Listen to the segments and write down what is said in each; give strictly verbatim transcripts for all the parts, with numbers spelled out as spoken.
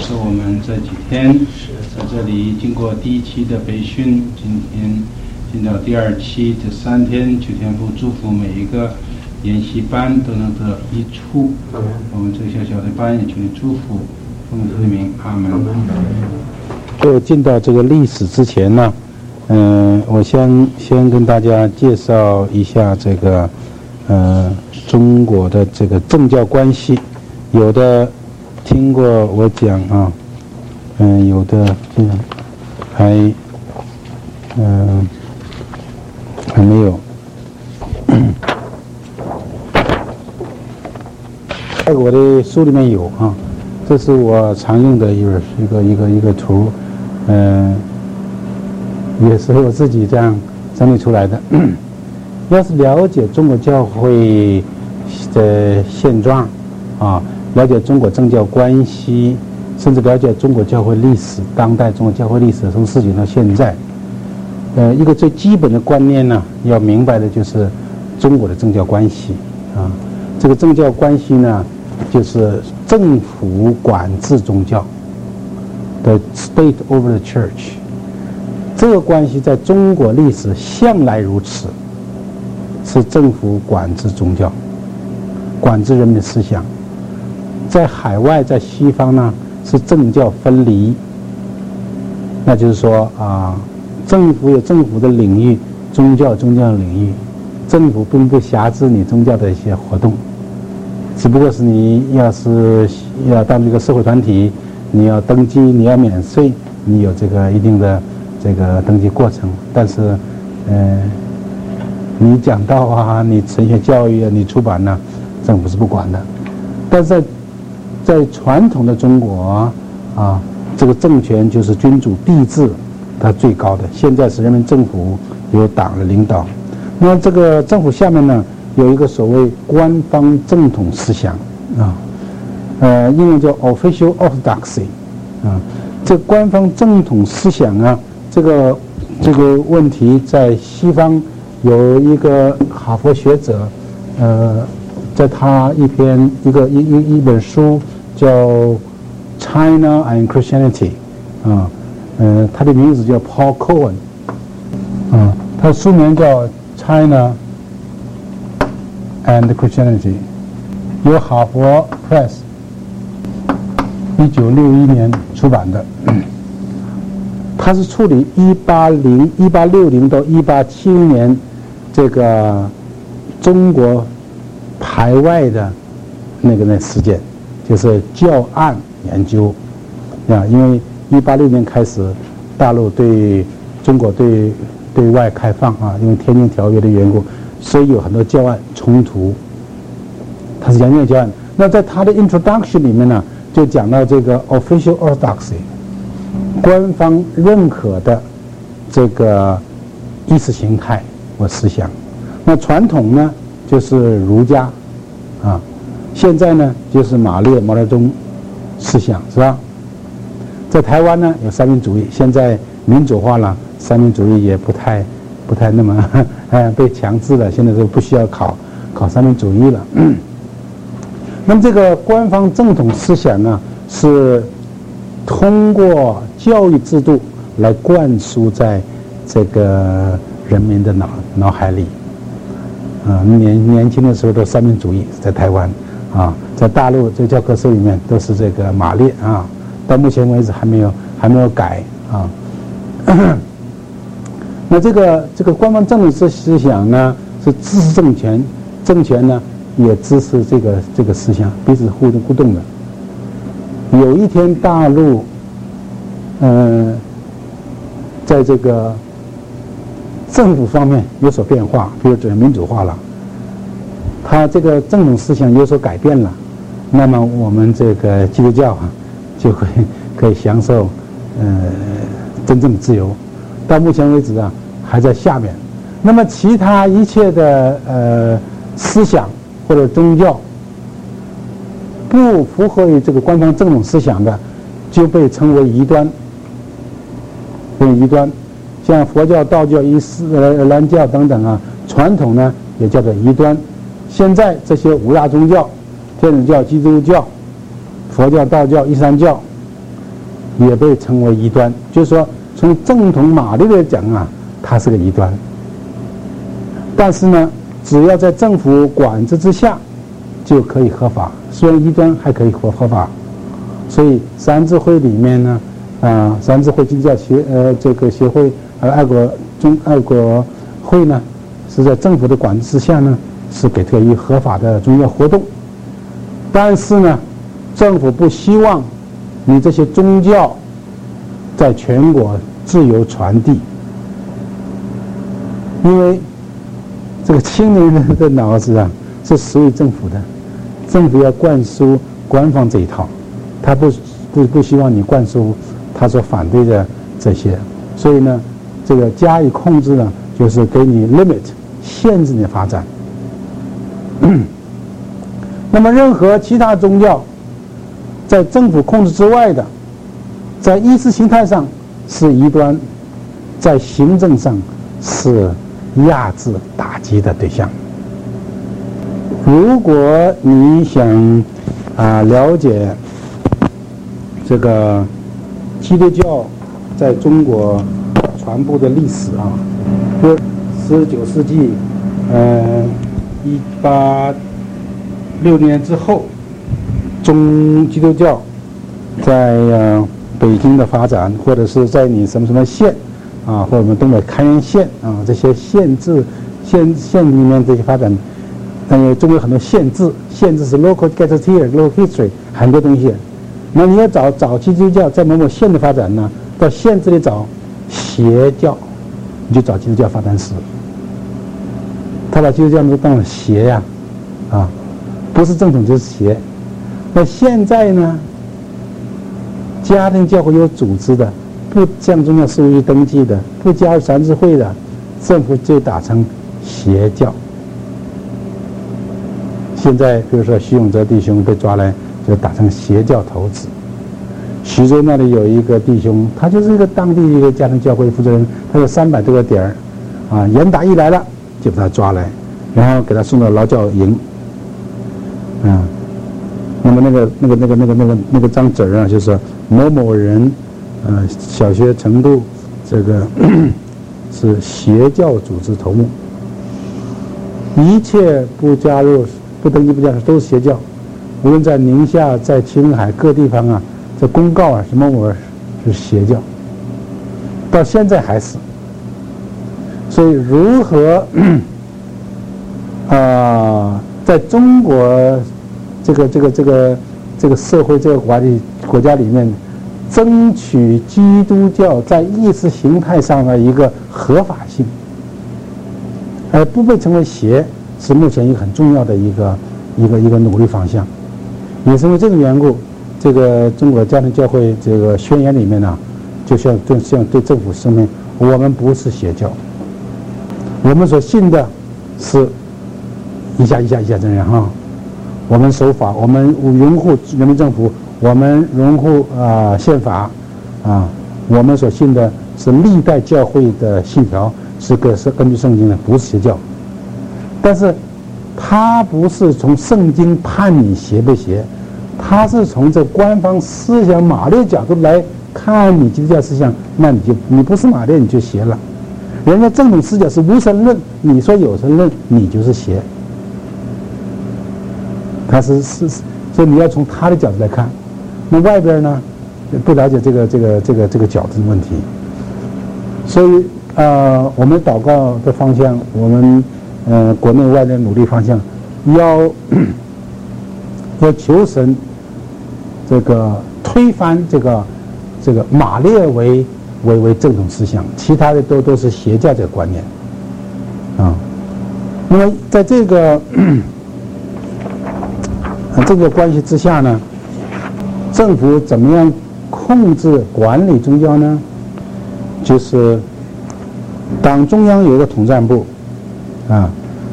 是我们这几天在这里经过第一期的培训，今天进到第二期，这三天求天父祝福每一个研习班都能得益处。我们这个小小的班也求你祝福，奉主的名，阿门。就进到这个历史之前呢，嗯、呃，我先先跟大家介绍一下这个呃中国的这个政教关系，有的听过我讲啊，嗯、呃，有的这样还嗯、呃、还没有。在我的书里面有啊，这是我常用的一个一个一个一个图，嗯、呃，也是我自己这样整理出来的。要是了解中国教会的现状啊，了解中国政教关系，甚至了解中国教会历史，当代中国教会历史从四九到现在，呃，一个最基本的观念呢，要明白的就是中国的政教关系啊。这个政教关系呢，就是政府管制宗教的 state over the church。这个关系在中国历史向来如此，是政府管制宗教，管制人民的思想。在海外，在西方呢，是政教分离。那就是说啊，政府有政府的领域，宗教有宗教的领域，政府并不辖制你宗教的一些活动。只不过是你要是要当这个社会团体，你要登记，你要免税，你有这个一定的这个登记过程。但是，呃，你讲道啊，你神学教育啊，你出版呢、啊，政府是不管的。但是在在传统的中国啊，这个政权就是君主帝制，它最高的。现在是人民政府由党的领导，那这个政府下面呢，有一个所谓官方正统思想啊，呃，英文叫 official orthodoxy 啊。这官方正统思想啊，这个这个问题在西方有一个哈佛学者，呃，在他一篇一个一一一本书叫 China and Christianity 啊，呃，他的名字叫 Paul Cohen 啊，他的书名叫 China and Christianity， 由哈佛 Press 一九六一年出版的。它是处理一八零一八六零到一八七零年这个中国排外的那个那事件，就是教案研究啊。因为一八六年开始，大陆对中国对对外开放啊，因为天津条约的缘故。所以有很多教案冲突，它是研究教案。那在它的 introduction 里面呢，就讲到这个 official orthodoxy， 官方认可的这个意识形态或思想。那传统呢，就是儒家啊，现在呢就是马列毛泽东思想，是吧？在台湾呢有三民主义，现在民主化了，三民主义也不太不太那么。哎，被强制了，现在就不需要考考三民主义了。嗯、那么这个官方正统思想呢，是通过教育制度来灌输在这个人民的脑脑海里。啊、呃，年年轻的时候都三民主义，在台湾啊，在大陆这教科书里面都是这个马列啊，到目前为止还没有还没有改啊。那这个这个官方正统思思想呢，是支持政权，政权呢也支持这个这个思想，彼此互动互动的。有一天大陆，呃，在这个政府方面有所变化，比如转民主化了，它这个正统思想有所改变了，那么我们这个基督教啊，就会可以享受呃真正的自由。到目前为止啊，还在下面。那么其他一切的呃思想或者宗教不符合于这个官方正统思想的，就被称为异端。为异端，像佛教、道教、伊斯呃兰教等等啊，传统呢也叫做异端。现在这些五大宗教，天主教、基督教、佛教、道教、伊斯兰教， 也被称为异端。就是说，从正统马律来讲啊，它是个异端。但是呢，只要在政府管制之下，就可以合法。虽然异端还可以合合法。所以三自会里面呢，啊、呃，三自会基督教协呃这个协会呃爱国中爱国会呢，是在政府的管制之下呢，是给特于合法的宗教活动。但是呢，政府不希望你这些宗教在全国自由传递，因为这个青年人的脑子啊是属于政府的，政府要灌输官方这一套。他不不不希望你灌输他所反对的这些，所以呢，这个加以控制呢，就是给你 limit 限制你的发展。那么，任何其他宗教在政府控制之外的，在意识形态上是异端，在行政上是压制打击的对象。如果你想啊、呃、了解这个基督教在中国传播的历史啊，就十九世纪，呃，一八六年之后，中基督教在呃北京的发展，或者是在你什么什么县啊，或者我们东北开原县啊这些县制县县里面这些发展，呃，中国很多县制，县制是 local gazetteer、local history 很多东西。那你要找早期基督教在某某县的发展呢，到县这里找邪教，你就找基督教发展史。他把基督教都当了邪呀，啊，不是正统就是邪。那现在呢，家庭教会有组织的，不向宗教事务局登记的，不加入三自会的，政府就打成邪教。现在比如说徐永泽弟兄被抓来，就打成邪教头子。徐州那里有一个弟兄，他就是一个当地一个家庭教会负责人，他有三百多个点儿，啊，严打一来了就把他抓来，然后给他送到劳教营，啊，那么那个那个那个那个那个那个张纸啊，就是某某人，呃，小学程度，这个是邪教组织头目，一切不加入不登记不加入都是邪教。无论在宁夏、在青海各地方啊，这公告啊，什么我是邪教，到现在还是。所以如何啊、呃，在中国这个这个这个这个社会这个国里国家里面，争取基督教在意识形态上的一个合法性，而不被称为邪，是目前一个很重要的一个一个一个努力方向。也是因为这个缘故，这个中国家庭教会这个宣言里面呢，就像对像对政府声明，我们不是邪教，我们所信的是一下一下一下这样哈，我们守法，我们拥护人民政府，我们拥护啊、呃、宪法啊，我们所信的是历代教会的信条，是个是根据圣经的，不是邪教。但是他不是从圣经判你邪不邪，他是从这官方思想马列角度来看你基督教思想，那你就你不是马列你就邪了。人家正统思想是无神论，你说有神论，你就是邪。他是是，所以你要从他的角度来看。那外边呢，不了解这个这个这个这个角度的问题。所以呃，我们祷告的方向，我们。呃，国内外的努力方向，要要求神这个推翻这个这个马列为为为正统思想，其他的都都是邪教这个观念啊。那么在这个这个关系之下呢，政府怎么样控制管理宗教呢？就是党中央有一个统战部。啊，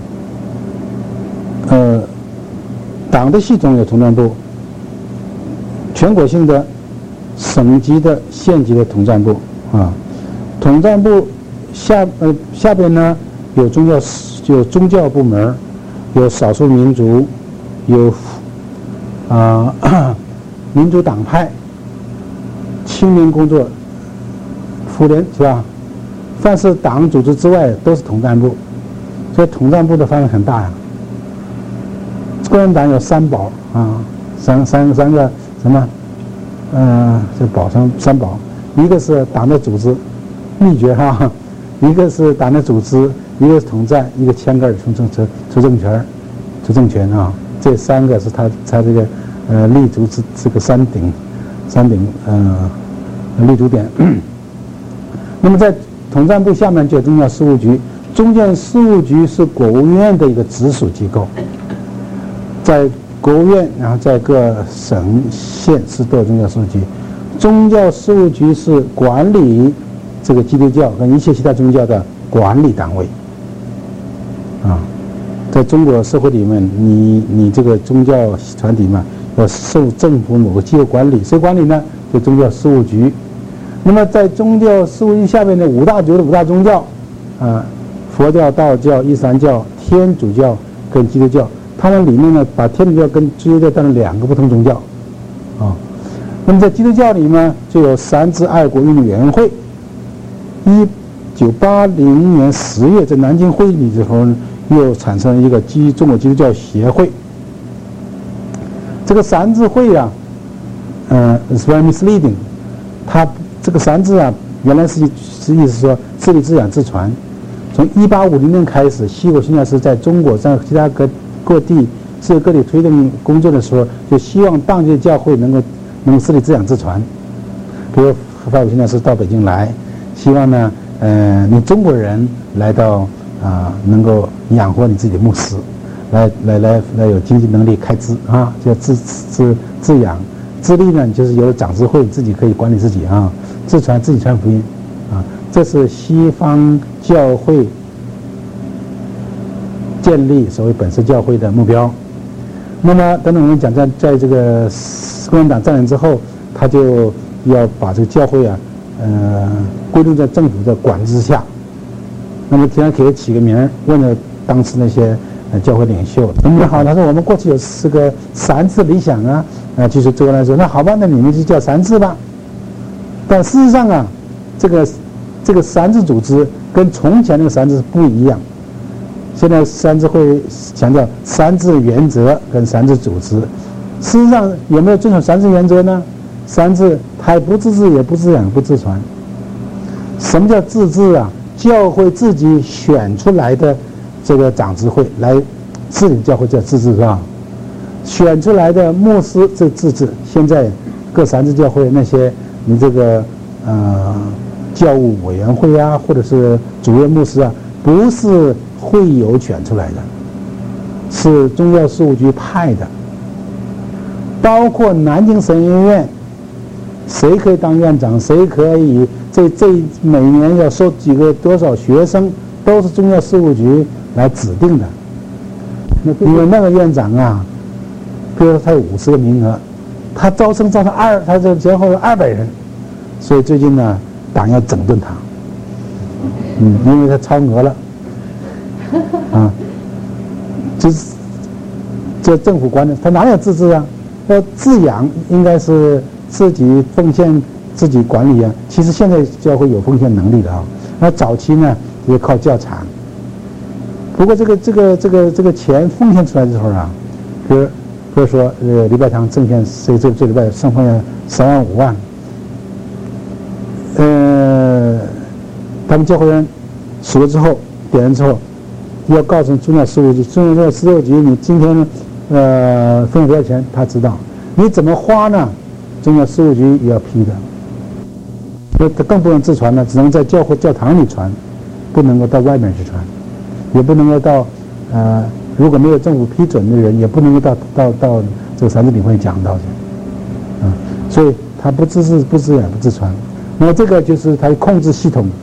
呃，党的系统有统战部，全国性的、省级的、县级的统战部啊。统战部下呃下边呢有宗教有宗教部门，有少数民族，有啊、呃、民主党派， 青年工作、妇联是吧？凡是党组织之外都是统战部，所以统战部的范围很大呀。共产党有三宝啊，三三三个什么？嗯，这宝三三宝，一个是党的组织秘诀哈，一个是党的组织，一个是统战，一个枪杆出政出出政权，出政权啊。这三个是他他这个呃立足之这个山顶山顶呃立足点。那么在统战部下面就有中央事务局，中央事务局是国务院的一个直属机构，在国务院，然后在各省县市都有宗教事务局。宗教事务局是管理这个基督教跟一切其他宗教的管理单位。啊，在中国社会里面，你你这个宗教团体嘛，要受政府某个机构管理，谁管理呢？就宗教事务局。那么在宗教事务局下面的五大族的五大宗教，啊，佛教、道教、伊斯兰教、天主教跟基督教。他们里面呢，把天主教跟基督教当成两个不同宗教，啊，那么在基督教里面就有三自爱国运动委员会。一九八零年十月在南京会议之后，又产生了一个基中国基督教协会。这个三自会啊，嗯、呃、，is very misleading。它这个三自啊，原来是是意思说自立自养自传。从一八五零年开始，西国宣教士在中国在其他各各地世界各地推动工作的时候，就希望当地的教会能够能够自立自养自传。比如法国宣教士到北京来，希望呢，呃，你中国人来到啊、呃，能够养活你自己的牧师，来来来来有经济能力开支啊，叫自自自养。自立呢，就是有了长执会，自己可以管理自己啊，自传自己传福音啊，这是西方教会建立所谓本色教会的目标。那么等等我们讲，在在这个共产党占领之后，他就要把这个教会啊，呃，归入在政府的管制之下。那么天天给他起个名儿，问了当时那些呃教会领袖，你好，他说我们过去有这个三自理想啊，啊，就是周恩来说，那好吧，那你们就叫三自吧。但事实上啊，这个这个三自组织跟从前那个三自不一样。现在三自会强调三自原则跟三自组织，事实上有没有遵守三自原则呢？三自它也不自治，也不自养，不自传。什么叫自治啊？教会自己选出来的这个长执会来治理教会叫自治是吧？选出来的牧师这自治。现在各三自教会那些你这个呃教务委员会啊，或者是主任牧师啊，不是会友选出来的，是宗教事务局派的。包括南京神学院，谁可以当院长，谁可以这这每年要收几个多少学生，都是宗教事务局来指定的。因为那个院长啊，比如说他有五十个名额，他招生招成二，他这前后有二百人，所以最近呢，党要整顿他，嗯，因为他超额了。啊，就是这政府管理，他哪有自治啊？要自养，应该是自己奉献、自己管理啊。其实现在教会有奉献能力的啊。那早期呢，也靠教产。不过这个这个这个这个钱奉献出来的时候啊，比如比如说呃，礼拜堂赠献，这这这礼拜上奉献三万五万，呃，他们教会人数了之后，点了之后。要告诉宗教事务局，宗教事务局，你今天呃分多少钱，他知道。你怎么花呢？宗教事务局也要批的。那他更不能自传了，只能在教会教堂里传，不能够到外面去传，也不能够到呃如果没有政府批准的人，也不能够到到到这个三自领会讲道去。啊，所以他不自治、不自养、不自传。那么这个就是他的控制系统。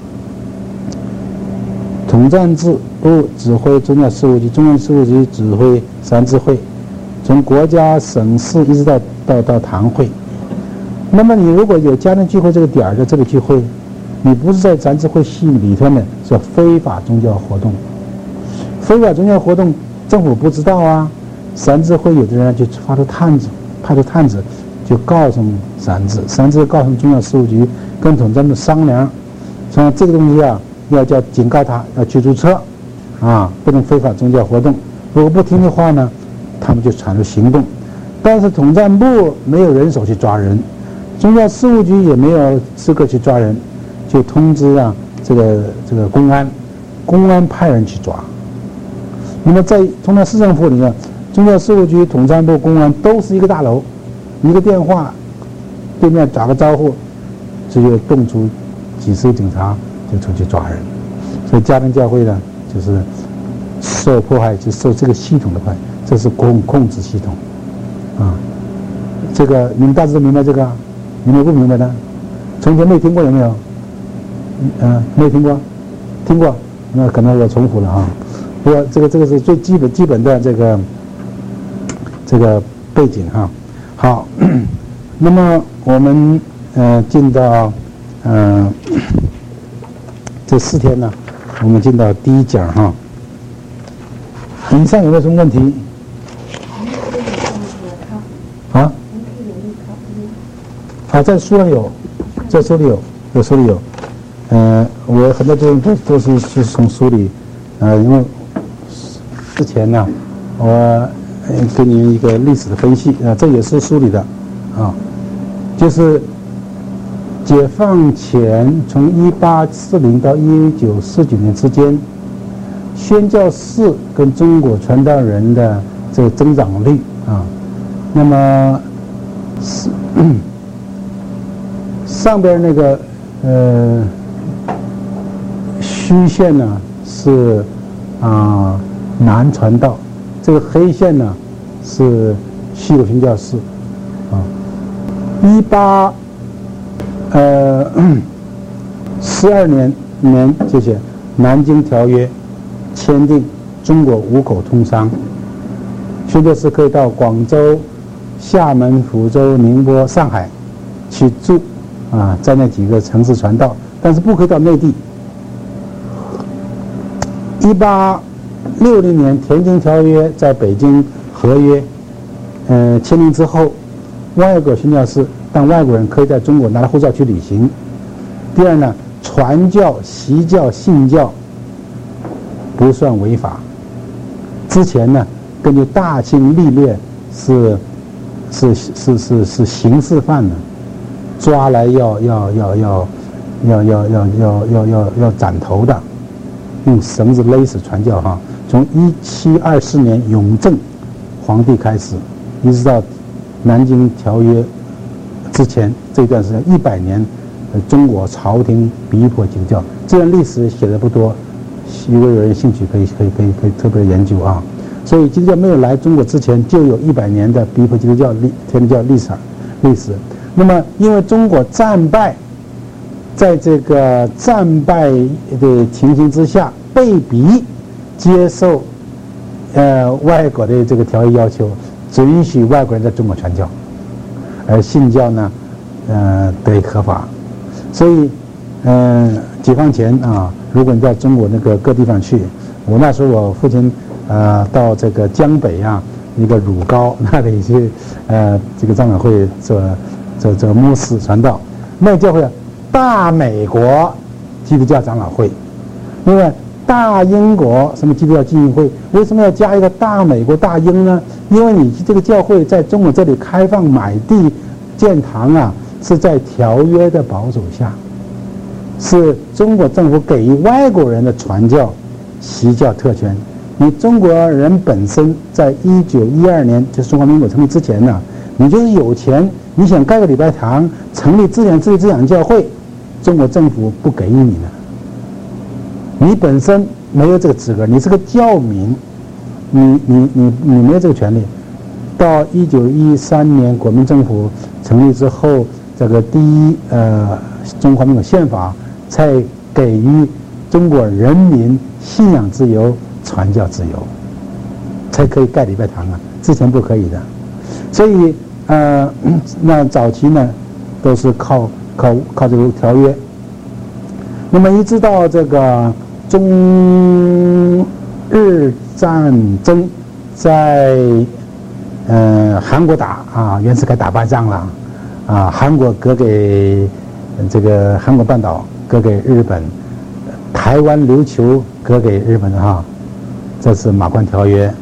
统战部指挥宗教事务局，中央事务局指挥三自会，从国家、省市一直到到到堂会。那么你如果有家庭聚会这个点儿在这里聚会，你不是在三自会系里头呢，是非法宗教活动。非法宗教活动，政府不知道啊。三自会有的人就发出探子，派出探子， 就告诉三自，三自告诉中央事务局跟统战部商量，说这个东西啊要叫警告他要去注册，啊不能非法宗教活动，如果不听的话呢，他们就产生行动。但是统战部没有人手去抓人，中央事务局也没有资格去抓人，就通知啊这个这个公安，公安派人去抓。那么在中央市政府里面，中央事务局、统战部、公安都是一个大楼，一个电话，对面打个招呼，只有动出几十个警察就出去抓人。所以家庭教会呢，就是受迫害就受这个系统的迫害，这是公控制系统啊。这个你们大致都明白这个，你们不明白的，从前没听过有没有？嗯、呃，没有听过，听过，那可能我重复了啊。不过这个这个是最基本基本的这个这个背景哈。好，那么我们呃进到呃这四天呢，我们进到第一讲哈。以上有没有什么问题？啊？啊，在书上有，在书里有，在书里有。呃，我很多东西都都是是从书里，呃，因为之前呢，我给你们一个历史的分析啊、呃，这也是书里的，啊，就是解放前从一八四零到一九四九年之间，宣教士跟中国传道人的这个增长率啊，那么是上边那个呃虚线呢是啊南传道，这个黑线呢是西鲁宣教士啊。一八呃四二年年这些南京条约签订，中国五口通商，宣教士可以到广州、厦门、福州、宁波、上海去住啊，在那几个城市传道，但是不可以到内地。一八六零年田径条约在北京合约呃签订之后，外国宣教士但外国人可以在中国拿着护照去旅行。第二呢，传教、习教、信教不算违法。之前呢，根据大清历略是是是是是刑事犯的，抓来要要要要要要要要要要要斩头的，用绳子勒死传教哈。从一七二四年永正皇帝开始，一直到南京条约之前这段时间一百年，呃，中国朝廷逼迫基督教，这段历史写的不多，如果有人兴趣可以可以可以可以特别研究啊。所以基督教没有来中国之前，就有一百年的逼迫基督教历天主教历史历史。那么因为中国战败，在这个战败的情形之下，被逼接受呃外国的这个条约要求，只允许外国人在中国传教，而信教呢，呃得合法。所以，嗯、呃，解放前啊，如果你在中国那个各地方去，我那时候我父亲呃到这个江北啊一个乳高那里去，呃这个长老会做做做牧师传道，那个教会大美国基督教长老会，另外大英国什么基督教浸信会，为什么要加一个大美国大英呢？因为你这个教会在中国这里开放买地建堂啊，是在条约的保守下，是中国政府给予外国人的传教习教特权。你中国人本身在一九一二年，就是中华民国成立之前呢，你就是有钱，你想盖个礼拜堂，成立自然自立自养教会，中国政府不给予你的。你本身没有这个资格，你是个教民，你你你你没有这个权利。到一九一三年国民政府成立之后，这个第一呃中华民国宪法才给予中国人民信仰自由、传教自由，才可以盖礼拜堂啊，之前不可以的。所以呃，那早期呢都是靠靠靠这个条约。那么一直到这个中日战争在呃韩国打啊，袁世凯打败仗了啊，韩国割给这个韩国半岛割给日本，台湾琉球割给日本哈，这是马关条约。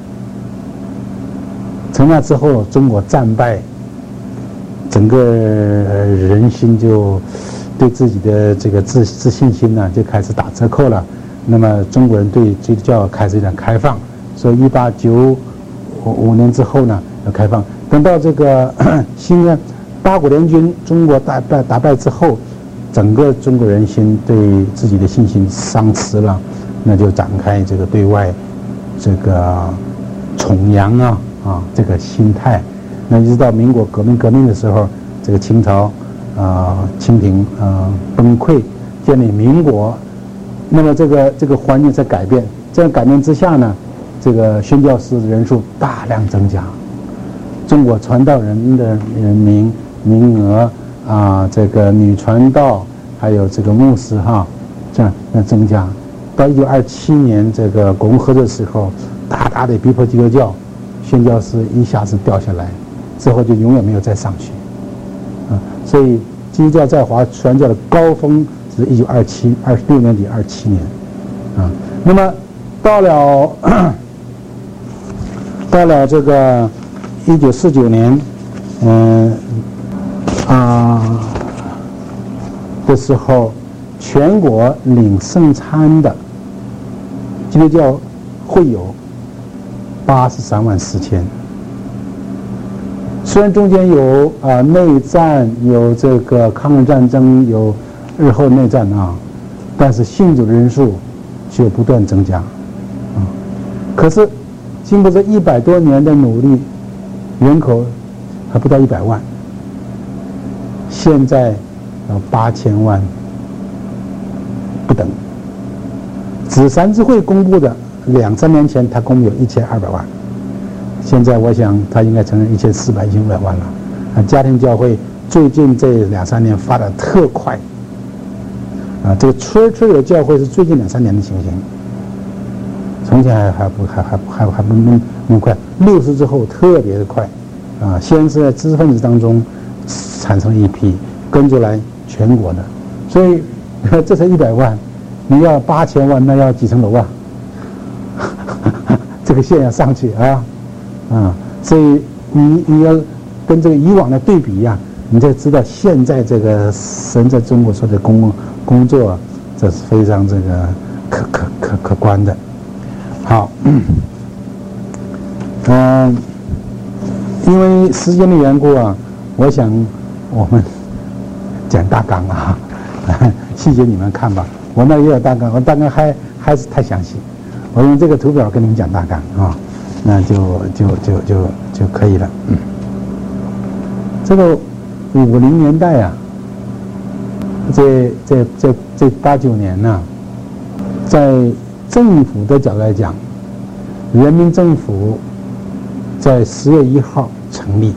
从那之后，中国战败，整个人心就对自己的这个自自信心呢就开始打折扣了。那么中国人对基督教开始有点开放，所以一八九五年之后呢要开放。等到这个新的八国联军中国打败打败之后，整个中国人心对自己的信心丧失了，那就展开这个对外这个崇洋啊啊这个心态。那一直到民国革命革命的时候，这个清朝啊、呃、清廷啊、呃、崩溃，建立民国，那么这个这个环境在改变，这样改变之下呢，这个宣教士的人数大量增加，中国传道人的名名额啊，这个女传道还有这个牧师哈，这样的增加。到一九二七年这个国共合作的时候，大大的逼迫基督教，宣教士一下子掉下来，之后就永远没有再上去，啊，所以基督教在华传教的高峰是一九二七二六年底二七年，啊，那么到了到了这个一九四九年，嗯啊的时候，全国领圣餐的基督教会有八十三万四千。虽然中间有啊、呃、内战，有这个抗日战争，有日后内战啊，但是信主人数却不断增加啊。可是经过这一百多年的努力，人口还不到一百万，现在有八千万不等。紫三支会公布的两三年前，它公布有一千二百万。现在我想，它应该成一千四百、一千五百万了。啊，家庭教会最近这两三年发展特快。啊，这个村村有教会是最近两三年的情形。从前还还不还还还还不那么那么快，六十之后特别的快。啊，先是在知识分子当中产生了一批，跟着来全国的。所以这才一百万，你要八千万，那要几层楼啊？这个线要上去啊。啊，所以你你要跟这个以往的对比呀、啊，你才知道现在这个神在中国做的工工作，这是非常这个可可可可观的。好，嗯，呃、因为时间的缘故啊，我想我们讲大纲啊，细节你们看吧。我那也有大纲，我大纲还还是太详细，我用这个图表跟你们讲大纲啊。那就就就就就可以了。嗯，这个五零年代啊，这这这这八九年呢、啊，在政府的角度来讲，人民政府在十月一号成立，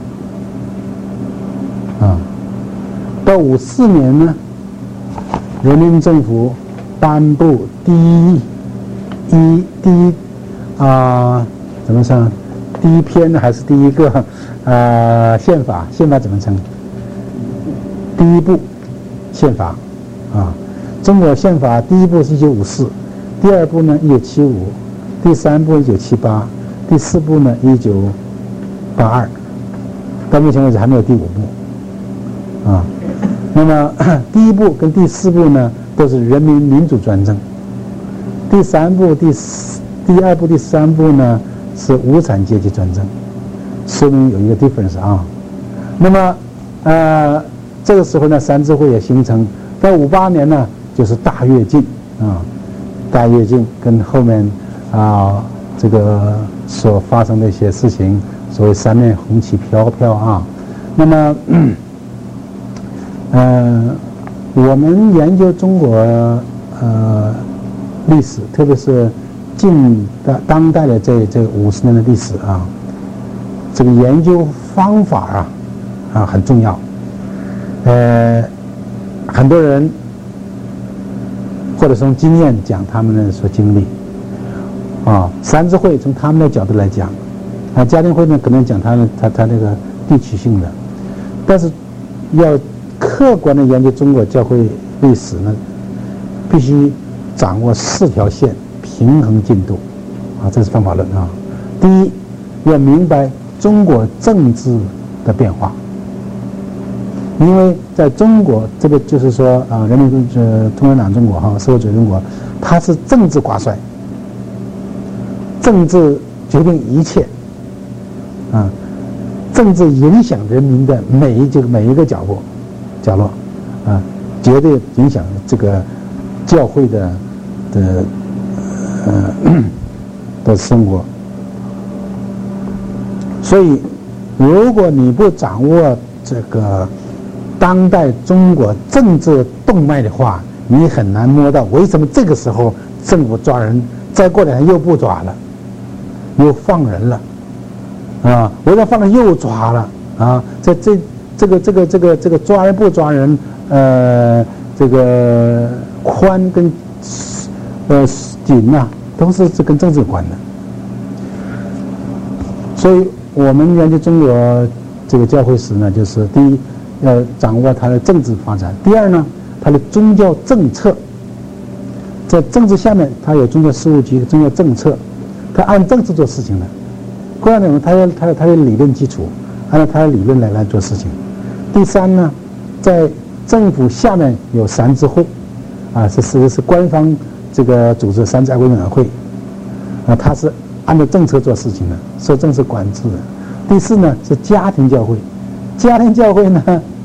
啊，到五四年呢，人民政府颁布第一一第一啊。呃怎么称？第一篇呢，还是第一个呃宪法？宪法怎么称？第一部宪法啊，中国宪法第一部是一九五四，第二部呢一九七五，第三部一九七八，第四部呢一九八二，到目前为止还没有第五部啊。那么第一部跟第四部呢都是人民民主专政，第三部、第四、第二部、第三部呢是无产阶级专政，说明有一个 difference 啊。那么，呃，这个时候呢，三支会也形成。在五八年呢，就是大跃进啊，大跃进跟后面啊这个所发生的一些事情，所谓三面红旗飘飘啊。那么，呃，我们研究中国呃历史，特别是近的当代的这这五十年的历史啊，这个研究方法啊啊很重要。呃，很多人或者从经验讲他们的所经历啊，三支会从他们的角度来讲，啊，家庭会呢可能讲他的他他那个地区性的，但是要客观的研究中国教会历史呢，必须掌握四条线，平衡进度，啊，这是方法论啊。第一，要明白中国政治的变化，因为在中国这个就是说啊，人民呃共产党中国哈，社会主义中国，它是政治挂帅，政治决定一切，啊，政治影响人民的每一这个每一个角落，角落，啊，绝对影响这个教会的的呃的生活。所以，如果你不掌握这个当代中国政治动脉的话，你很难摸到为什么这个时候政府抓人，再过两天又不抓了，又放人了，啊，为了放人又抓了啊，在这这个这个这个这个抓人不抓人，呃，这个宽跟呃紧呐、啊，都是这跟政治有关的，所以。我们研究中国这个教会史呢，就是第一要掌握它的政治发展，第二呢，它的宗教政策，在政治下面它有宗教事务局、宗教政策，它按政治做事情的。共产党它有它有它的理论基础，按照它的理论来来做事情。第三呢，在政府下面有三支会，啊，这是是官方这个组织三支爱国委员会，啊，它是按照政策做事情的，受政治管制的。第四呢是家庭教会，家庭教会呢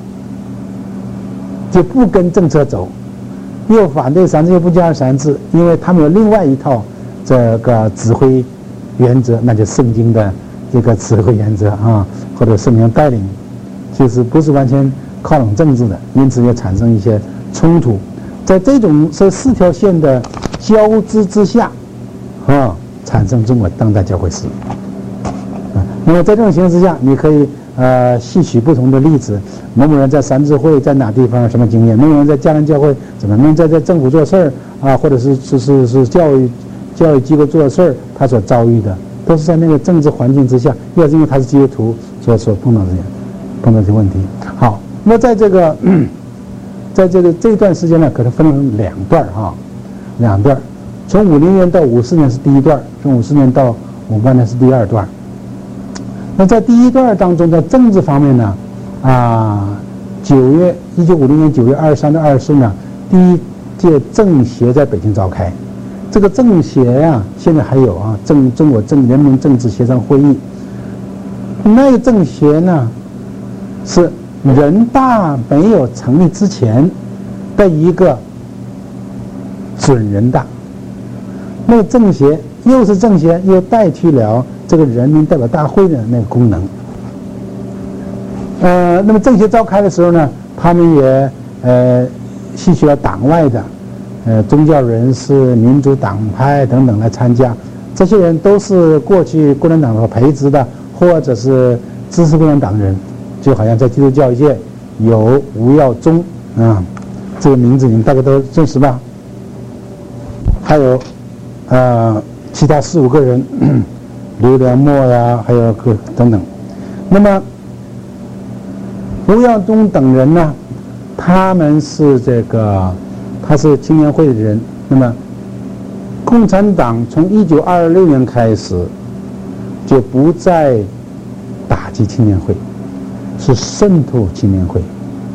就不跟政策走，又反对三制又不加入三制，因为他们有另外一套这个指挥原则，那就圣经的这个指挥原则啊，或者圣经带领，就是不是完全靠拢政治的，因此也产生一些冲突。在这种这四条线的交织之下，啊。产生中国当代教会史，啊，那么在这种情况之下，你可以呃细取不同的例子，某某人在三制会在哪地方什么经验，某某人在家庭教会怎么，某人在在政府做事儿啊，或者是是是是教育教育机构做事儿，他所遭遇的，都是在那个政治环境之下，也是因为他是基督徒所所碰到这些碰到这些问题。好，那么在这个在这个这段时间呢，可能分成两段哈，两段。从五零年到五四年是第一段，从五四年到五八年是第二段。那在第一段当中，在政治方面呢，啊，九月一九五零年九月二十三到二十四呢，第一届政协在北京召开。这个政协呀、啊，现在还有啊，政中国政人民政治协商会议。那个政协呢，是人大没有成立之前的一个准人大。那个政协又是政协，又代替了这个人民代表大会的那个功能。呃，那么政协召开的时候呢，他们也呃吸取了党外的呃宗教人士、民主党派等等来参加。这些人都是过去共产党所培植的，或者是支持共产党的人，就好像在基督教界有吴耀宗啊，这个名字你们大概都认识吧？还有。呃，其他四五个人，刘良墨呀，还有个等等。那么吴耀宗等人呢，他们是这个，他是青年会的人。那么共产党从一九二六年开始就不再打击青年会，是渗透青年会。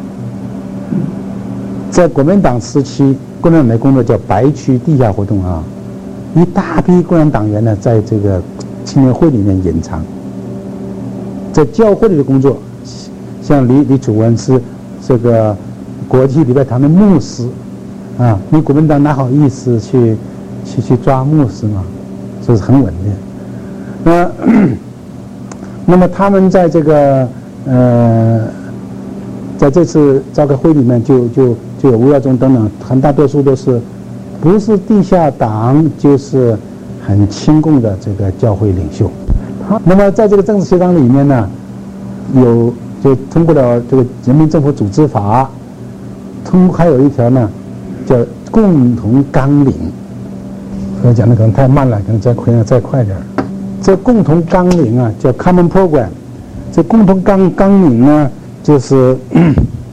在国民党时期，共产党的工作叫白区地下活动啊。一大批共产党员呢，在这个青年会里面隐藏，在教会里的工作，像李李楚文是这个国际礼拜堂的牧师，啊，你国民党哪好意思去去去抓牧师嘛，所以是很稳定。那那么他们在这个呃，在这次召开会里面就就就有吴耀宗等等，很大多数都是。不是地下党，就是很亲共的这个教会领袖。那么在这个政治协商里面呢，有就通过了这个人民政府组织法，通还有一条呢叫共同纲领。我讲的可能太慢了，可能再快再快点。这共同纲领啊叫 Common Program。这共同纲纲领呢，就是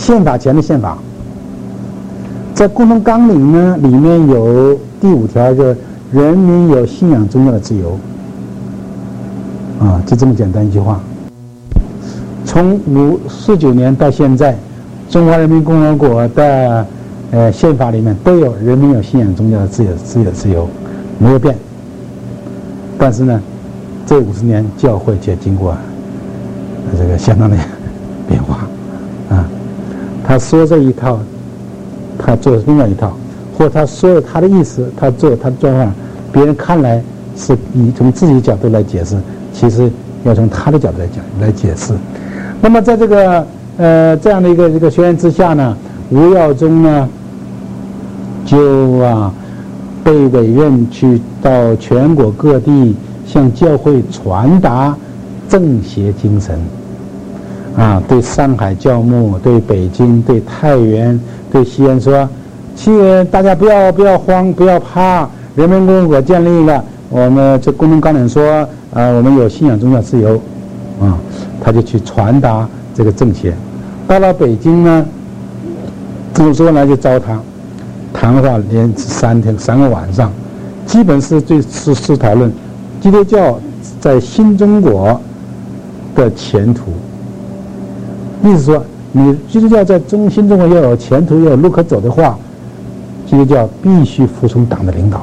宪法前的宪法。在共同纲领呢里面有第五条，就是人民有信仰宗教的自由。啊，就这么简单一句话。从五四九年到现在，中华人民共和国的呃宪法里面都有人民有信仰宗教的自由、自由、自由，没有变。但是呢，这五十年教会却经过这个相当的变化啊。他说这一套，他做另外一套，或者他说了他的意思，他做他的状况，别人看来是以从自己角度来解释，其实要从他的角度来讲来解释。那么在这个呃这样的一个这个宣言之下呢，吴耀宗呢就啊被委任去到全国各地向教会传达正邪精神啊，对上海教牧、对北京、对太原、对西安说，其大家不要不要慌，不要怕，人民共和国建立了，我们这共同纲领说，呃，我们有信仰宗教自由，啊，他就去传达这个正邪。到了北京呢，周周恩来就招他，谈话连三天三个晚上，基本是对是是讨论基督教在新中国的前途。意思说，你基督教在中新中国要有前途，要有路可走的话，基督教必须服从党的领导，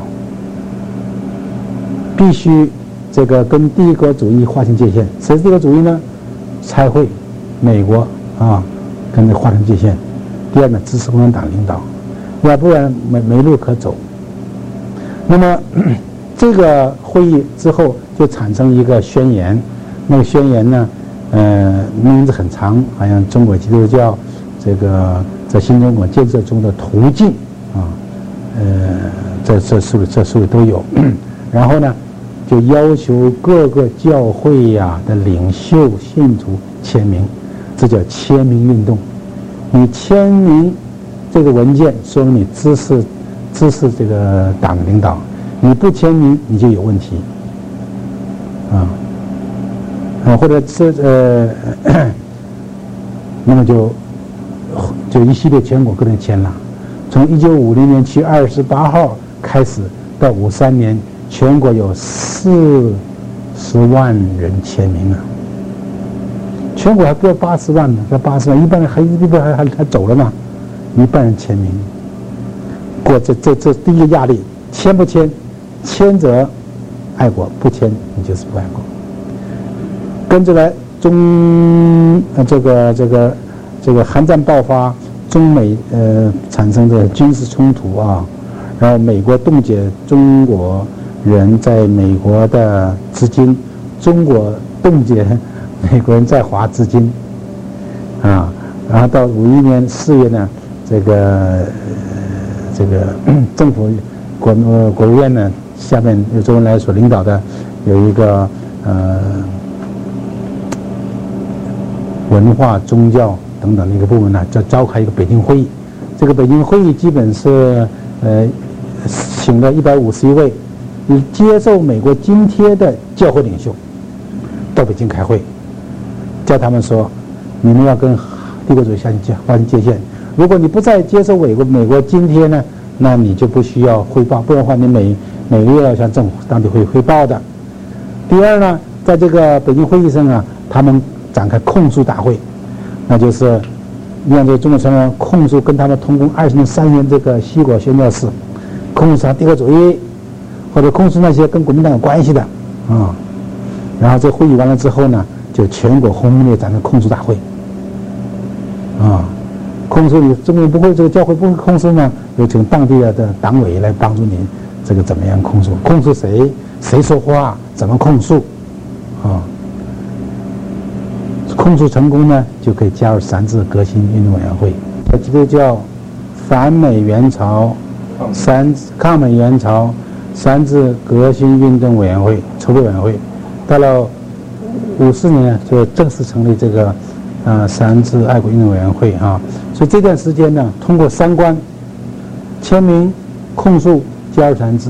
必须这个跟帝国主义划清界限。谁是帝国主义呢？差会、美国啊，跟着划清界限。第二呢，支持共产党领导，要不然没没路可走。那么这个会议之后就产生一个宣言，那个宣言呢，呃，名字很长，好像中国基督教这个在新中国建设中的途径啊，呃，这这书里这书里都有。然后呢，就要求各个教会呀的领袖信徒签名，这叫签名运动。你签名这个文件，说明你支持支持这个党的领导；你不签名，你就有问题。啊，啊，或者是呃，那么就就一系列全国各地签了。从一九五零年七月二十八号开始，到五三年，全国有四十万人签名啊。全国还不要八十万呢，才八十万，一半人还一半还还还走了呢，一半人签名。过这这这第一个压力，签不签？签则爱国，不签你就是不爱国。跟着来中呃这个这个这个韩战爆发，中美呃产生的军事冲突啊，然后美国冻结中国人在美国的资金，中国冻结美国人在华资金，啊，然后到五一年四月呢，这个、呃、这个政府国呃国务院呢，下面由周恩来所领导的有一个呃文化宗教等等的一个部门呢，就召开一个北京会议。这个北京会议基本是呃请了一百五十一位以接受美国津贴的教会领袖到北京开会。叫他们说，你们要跟帝国主义划清划清界限。如果你不再接受美国美国津贴呢，那你就不需要汇报，不然的话你每每个月要向政府当地会汇报的。第二呢，在这个北京会议上啊，他们展开控诉大会，那就是让这个中国传统控诉跟他们同工二十年、三十年这个西果宣教士，控诉他帝国主义，或者控诉那些跟国民党有关系的啊、嗯。然后这会议完了之后呢，就全国轰轰烈烈展开控诉大会，啊，控诉你中国不会这个教会不会控诉呢，有请当地的党委来帮助你这个怎么样控诉，控诉谁，谁说话，怎么控诉，啊，控诉成功呢，就可以加入三自革新运动委员会，这个叫反美援朝、三抗美援朝、三自革新运动委员会筹备委员会，到了五四年就正式成立这个呃三自爱国运动委员会啊，所以这段时间呢，通过三关：签名、控诉、加入三自。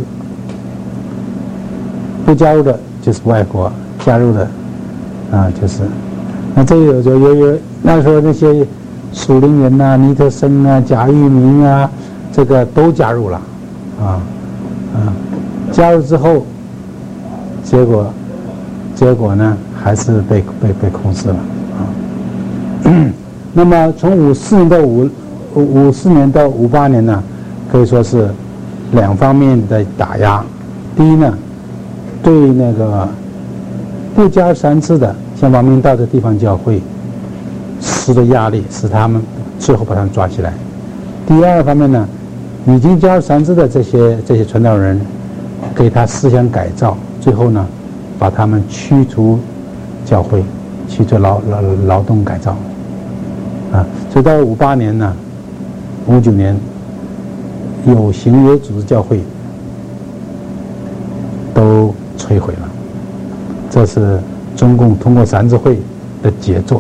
不加入的就是不爱国，加入的啊就是，那这有有有有那时候那些属灵人呐、尼特森啊、贾玉明啊，这个都加入了，啊啊，加入之后，结果结果呢还是被被被控制了啊。那么从五四年到五五四年到五八年呢，可以说是两方面的打压。第一呢，对那个不加入三制的，像王明道的地方教会，施的压力，使他们最后把他们抓起来。第二方面呢，已经加入三制的这些这些传道人，给他思想改造，最后呢，把他们驱逐教会，去做劳劳劳动改造。啊，所以到五八年呢，五九年，有形有组织教会都摧毁了。这是中共通过三制会的杰作。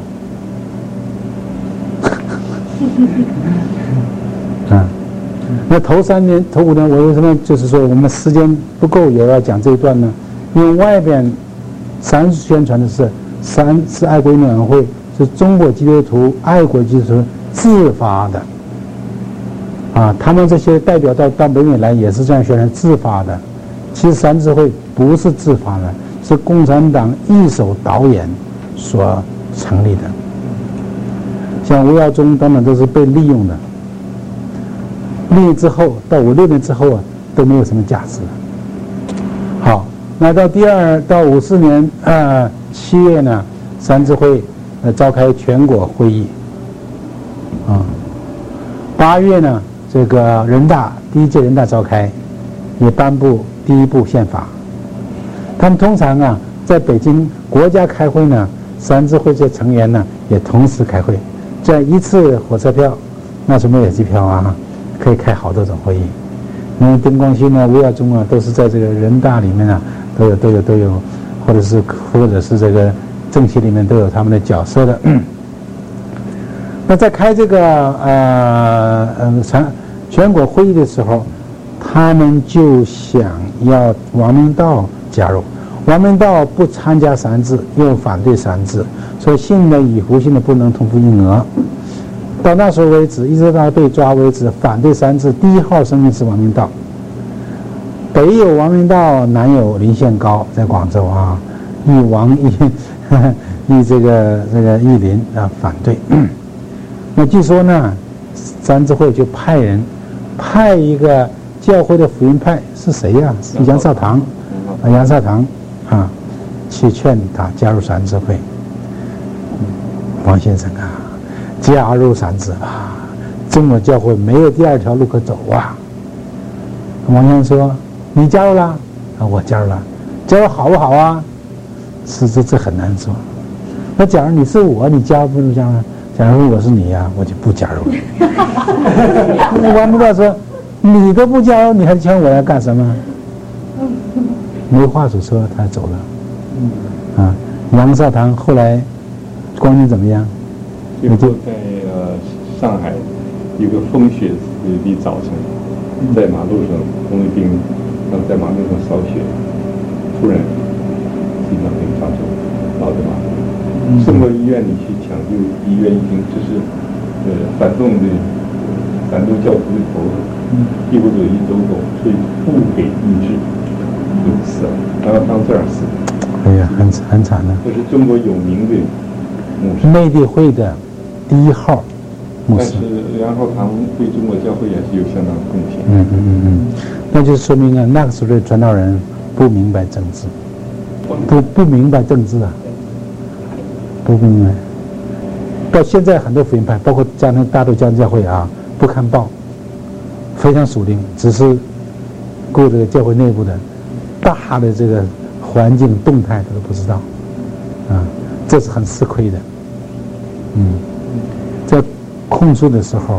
啊，那头三年、头五年，我为什么就是说我们时间不够，也要讲这一段呢？因为外边三制宣传的是三是爱国运动委员会，是中国基督徒爱国基督徒自发的。啊，他们这些代表到到北美来也是这样宣传自发的。其实三制会不是自发的，是共产党一手导演所成立的。像吴耀宗等等都是被利用的，利用之后到五六年之后啊都没有什么价值了。好，那到第二到五四年呃七月呢，三制会呃召开全国会议，啊，八月呢这个人大第一届人大召开，也颁布第一部宪法。他们通常啊在北京国家开会呢，三制会这成员呢也同时开会。这样一次火车票，那是没有机票啊，可以开好多种会议。因为邓光勋啊、吴耀宗啊，都是在这个人大里面啊，都有都有都有，或者是或者是这个政协里面都有他们的角色的。那在开这个呃呃全全国会议的时候，他们就想要王明道加入。王明道不参加三制，又反对三制，所以信的以胡信的不能同父异母。到那时候为止，一直到他被抓为止，反对三制第一号声音是王明道。北有王明道，南有林献高，在广州啊，一王一一这个这个一林啊反对。那据说呢，三制会就派人派一个教会的福音派是谁呀、啊？是杨少堂啊，杨少堂。啊，去劝他加入三制会。王先生啊，加入三制吧，中国教会没有第二条路可走啊。王先生说：“你加入了？啊，我加入了。加入好不好啊？是这这很难说。那假如你是我，你加入不加入？假如我是你呀、啊，我就不加入了。”王明道说：“你都不加入，你还劝我来干什么？”没话可说，他走了。啊，杨少堂后来光景怎么样？ 最后在呃上海一个风雪的早晨，在马路上，红卫兵他在马路上扫雪，突然经常被抓走，抱着马路送到医院里去抢救，医院已经就是呃反动的反动教徒的头一不走一走走，所以不给医治。就死了，然后当这儿死的。 哎呀，很很惨的。 这是中国有名的牧师， 内地会的第一号牧师。 但是杨少堂对中国教会也是有相当的贡献。 嗯嗯嗯嗯，那就说明啊，那个时候的传道人不明白政治，不不明白政治啊，不明白。到现在很多福音派，包括江南大陆江教会啊，不看报，非常属灵，只是顾这个教会内部的。大的这个环境动态他都不知道，啊，这是很吃亏的。嗯，在控诉的时候，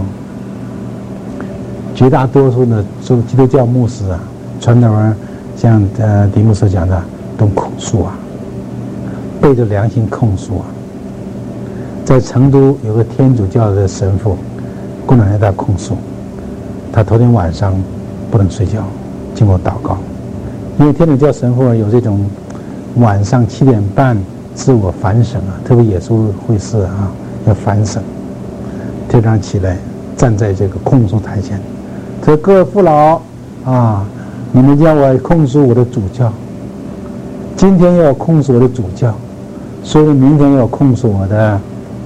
绝大多数的做基督教牧师啊、传道人，像呃迪牧所讲的，都控诉啊，背着良心控诉啊。在成都有个天主教的神父，共产党控诉，他头天晚上不能睡觉，经过祷告。因为天主教神父有这种晚上七点半自我反省啊，特别耶稣会士啊要反省， 队长起来，站在这个控诉台前，他说：“各位父老啊，你们叫我控诉我的主教，今天要控诉我的主教，所以明天要控诉我的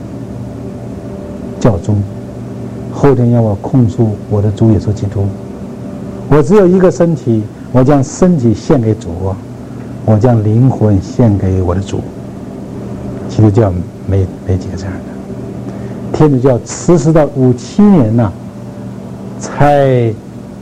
教宗，后天要我控诉我的主耶稣基督。我只有一个身体，我将身体献给主，我将灵魂献给我的主。”基督教没没几个这样的，天主教迟迟到五七年呐、啊，才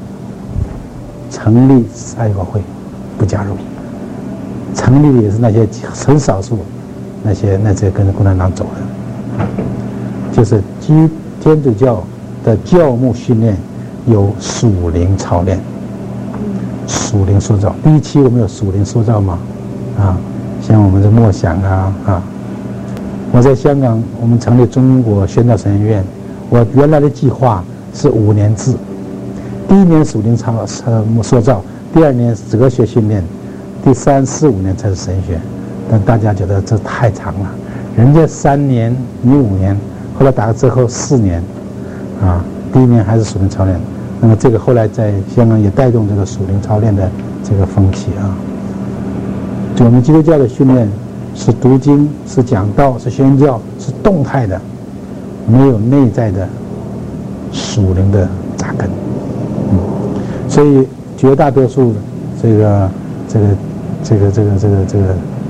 成立爱国会，不加入。成立的也是那些很少数，那些那些跟着共产党走的，就是基天主教的教牧训练有属灵操练，属灵塑造。第一期我们有属灵塑造嘛，啊，像我们的默想啊啊。我在香港，我们成立中国宣道神学院。我原来的计划是五年制，第一年属灵操呃塑造，第二年哲学训练，第三四五年才是神学。但大家觉得这太长了，人家三年，你五年，后来打个折扣四年，啊，第一年还是属灵操练。那么这个后来在香港也带动这个属灵操练的这个风气啊。就我们基督教的训练。是读经，是讲道，是宣教，是动态的，没有内在的属灵的扎根。嗯，所以绝大多数这个这个这个这个这个这个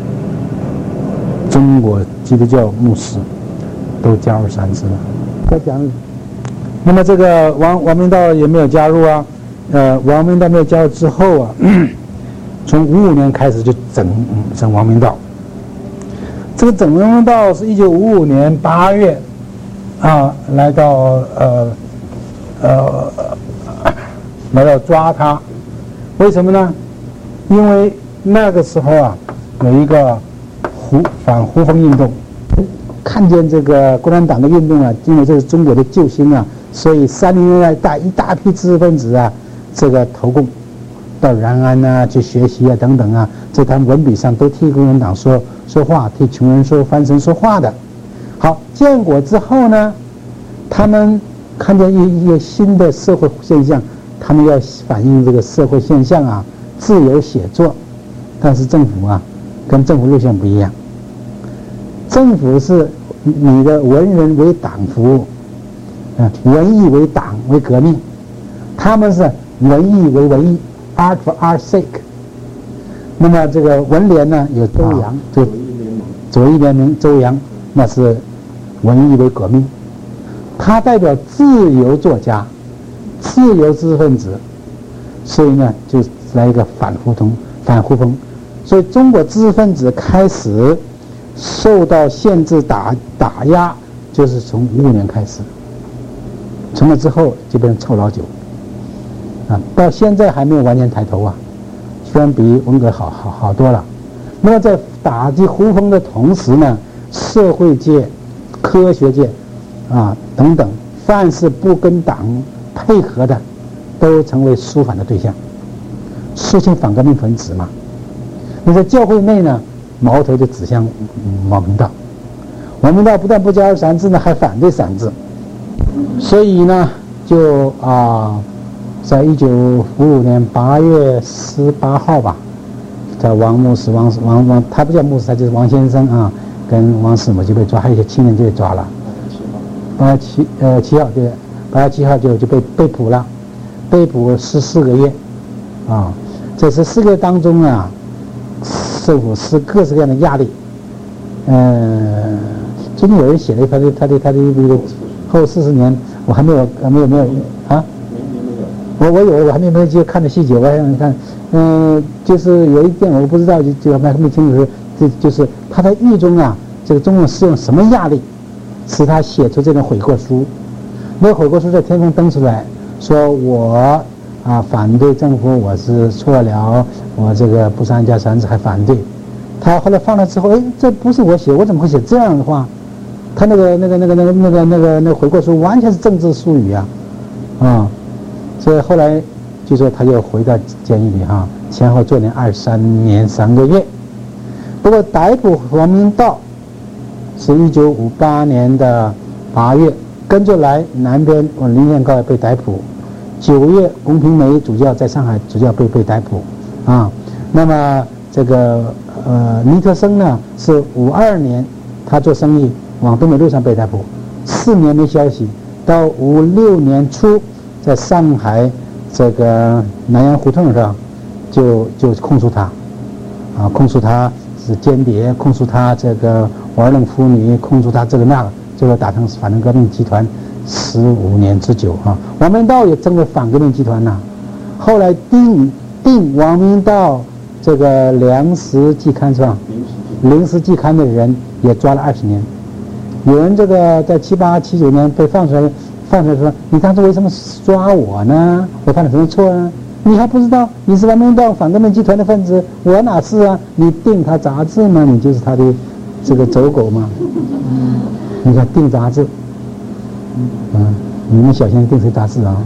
中国基督教牧师都加入三支了。再讲，那么这个王王明道也没有加入啊。呃，王明道没有加入之后啊，从五五年开始就整整王明道。这个整王明道是一九五五年八月啊，来到呃呃来到抓他，为什么呢？因为那个时候啊，有一个胡反胡风运动，看见这个共产党的运动啊，因为这是中国的救星啊，所以三零年代大一大批知识分子啊，这个投共到延安啊去学习啊等等啊，在他们文笔上都替共产党说说话，替穷人说翻身说话的。好，建国之后呢，他们看见一一个新的社会现象，他们要反映这个社会现象啊，自由写作。但是政府啊，跟政府路线不一样。政府是你的文人为党服务，啊，文艺为党为革命，他们是文艺为文艺 ，art for art's sake。那么这个文联呢，有周扬，就左翼联盟周扬，那是文艺为革命，他代表自由作家、自由知识分子，所以呢，就来一个反胡同、反胡风。所以中国知识分子开始受到限制打打压，就是从五五年开始，从那之后就变成臭老九，啊，到现在还没有完全抬头啊，虽然比文革好好好多了。那么在打击胡风的同时呢，社会界、科学界啊等等，凡是不跟党配合的，都成为肃反的对象，肃清反革命分子嘛。那在教会内呢，矛头就指向王明道。王明道不但不加入三支呢，还反对三支，所以呢，就啊，在一九五五年八月十八号吧，在王牧师、王王王，他不叫牧师，他就是王先生啊，跟王师母就被抓，还有一些青年就被抓了。八月七呃七号对，八月七号就就被被捕了，被捕十四个月，啊，这十四个月当中啊。政府是各式各样的压力，呃，最近有人写了他的他的他的一个后四十年，我还没有没有没有啊，我我有我还没有没有机会看的细节，我还想看，嗯、呃，就是有一点我不知道，就就还没清楚，这就是他在狱中啊，这个中共是用什么压力，使他写出这种悔过书？那个悔过书在天空登出来，说我。啊，反对政府，我是错了，我这个不参加三支还反对。他后来放了之后，哎，这不是我写，我怎么会写这样的话？他那个那个那个那个那个那个那个悔过书完全是政治术语啊，啊，所以后来据说他就回到监狱里哈，前后坐连二三年三个月。不过逮捕王明道是一九五八年的八月跟着来南边，我林献高被逮捕。九月，龚平梅主教在上海主教被被逮捕，啊，那么这个呃尼特生呢是五二年，他做生意往东北路上被逮捕，四年没消息，到五六年初，在上海这个南洋胡同上，就就控诉他，啊，控诉他是间谍，控诉他这个玩弄妇女，控诉他这个那个，最后打成反正革命集团。十五年之久啊，王明道也成为反革命集团呐、啊。后来定定王明道这个粮食季刊是吧？临时季刊的人也抓了二十年。有人这个在七八七九年被放出来，放出来说：“你当初为什么抓我呢？我犯了什么错啊？你还不知道你是王明道反革命集团的分子，我哪是啊？你定他杂志嘛，你就是他的这个走狗嘛。嗯，你看定杂志。”嗯，你们小心定谁杂志啊！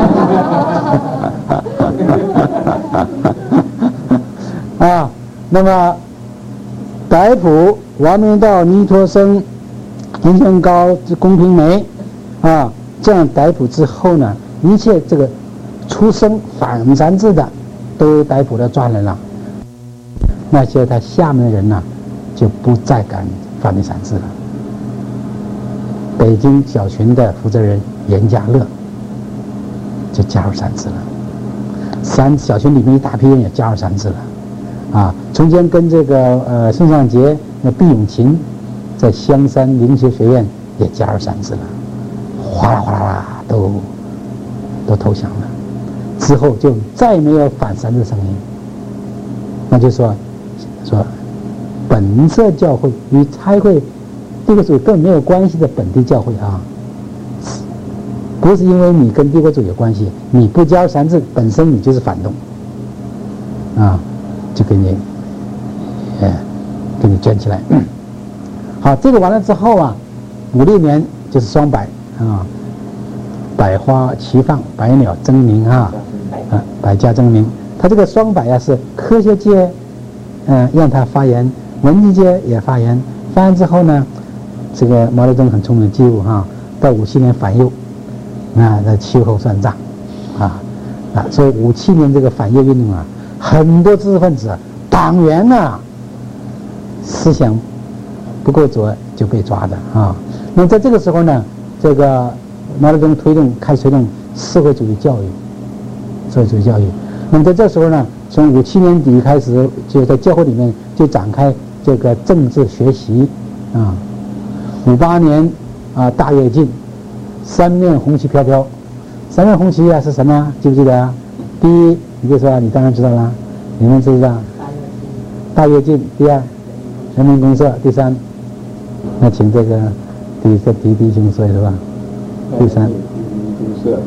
啊，那么逮捕王明道、尼托生、林献高、龚平梅啊，这样逮捕之后呢，一切这个出生反三制的都逮捕了抓人了，那些他下面的人呢、啊，就不再敢反对三制了。北京小群的负责人严家乐就加入三制了，三小群里面一大批人也加入三制了，啊，中间跟这个呃孙尚杰、那毕永琴在香山灵学学院也加入三制了，哗啦哗啦啦都都投降了，之后就再没有反三制声音，那就说说本色教会与差会。帝国主义根本没有关系的本地教会啊，不是因为你跟帝国主义有关系，你不加入三制本身你就是反动，啊，就给你，哎，给你卷起来。嗯、好，这个完了之后啊，五六年就是双百啊，百花齐放，百鸟争鸣啊，啊，百家争鸣。他这个双百啊是科学界，嗯、呃，让他发言，文艺界也发言，发言之后呢。这个毛泽东很聪明的记录哈，到五七年反右，啊，在秋后算账，啊啊，所以五七年这个反右运动啊，很多知识分子、党员呐、啊，思想不够左就被抓的啊。那么在这个时候呢，这个毛泽东推动开始推动社会主义教育，社会主义教育。那么在这时候呢，从五七年底开始，就在教会里面就展开这个政治学习啊。五八年啊，大跃进，三面红旗飘飘，三面红旗啊是什么？记不记得啊？第一，你就说你当然知道了，你们知不知道？大跃进。第二，人民公社。第三，那请这个第一个弟弟兄说是吧？第三，人民公社，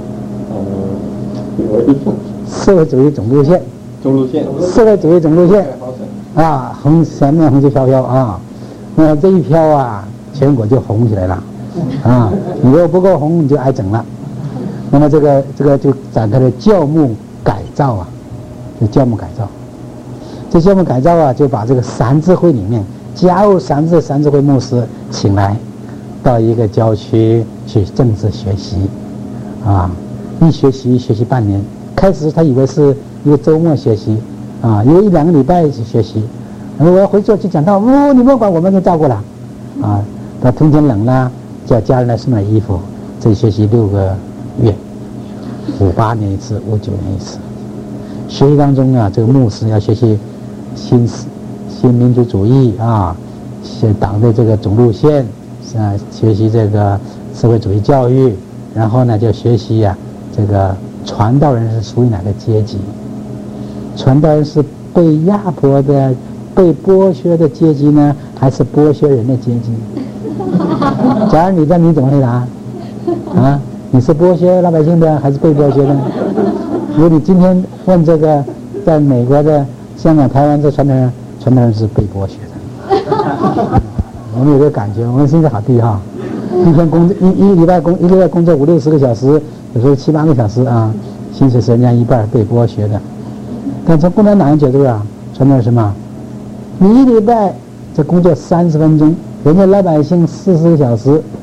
呃，社会主义总路线。 总路线。 社会主义总路线。啊，红三面红旗飘飘啊，那这一飘啊。全国就红起来了，啊！你如果不够红，你就挨整了。那么这个这个就展开了教牧改造啊，就教牧改造。这教牧改造啊，就把这个三制会里面加入三制三制会牧师请来，到一个郊区去政治学习，啊，一学习学习半年。开始他以为是一个周末学习，啊，有一两个礼拜去学习。然后我要回去去讲道，哦，你不用管，我们就照顾了，啊。到冬天冷了，叫家人来送点衣服。这学习六个月，五八年一次，五九年一次。学习当中啊，这个牧师要学习新新民主主义啊，学党的这个总路线啊，学习这个社会主义教育，然后呢就学习呀、啊，这个传道人是属于哪个阶级？传道人是被压迫的、被剥削的阶级呢，还是剥削人的阶级？假如你这，你怎么回答？啊，你是剥削老百姓的还是被剥削的？如果你今天问这个，在美国的、香港、台湾这传道人，传道人是被剥削的。我们有个感觉，我们薪水好低哈，一天工作一一个礼拜工一个月工作五六十个小时，有时候七八个小时啊，薪水是人家一半被剥削的。但从共产党人角度啊，传道人什么？你一礼拜这工作三十分钟。人家老百姓四十个小时，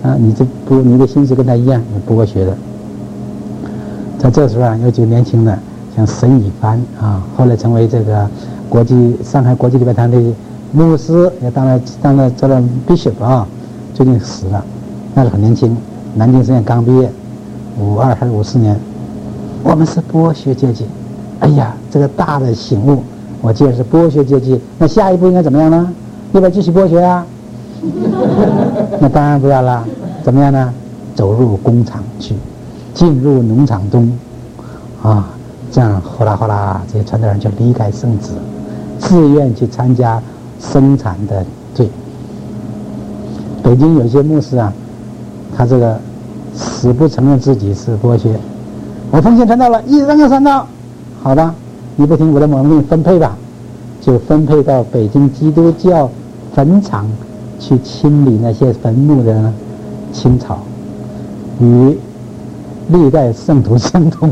啊，你这不你的心思跟他一样，你不会学的。在这时候啊，有几个年轻的，像沈以帆啊，后来成为这个国际上海国际礼拜堂的牧师，也当了当了做了 bishop 啊，最近死了，那时候很年轻，南京师院刚毕业，五二还是五四年。我们是剥削阶级，哎呀，这个大的醒悟，我记得是剥削阶级，那下一步应该怎么样呢？要不要继续剥削啊？那当然不要了，怎么样呢？走入工厂去，进入农场中，啊，这样呼啦呼啦，这些传道人就离开圣旨，自愿去参加生产的队。北京有些牧师啊，他这个死不承认自己是剥削，我奉献传道了，一人个传道，好吧，你不听我的，我们给你分配吧，就分配到北京基督教坟场去清理那些坟墓的青草，与历代圣徒相同。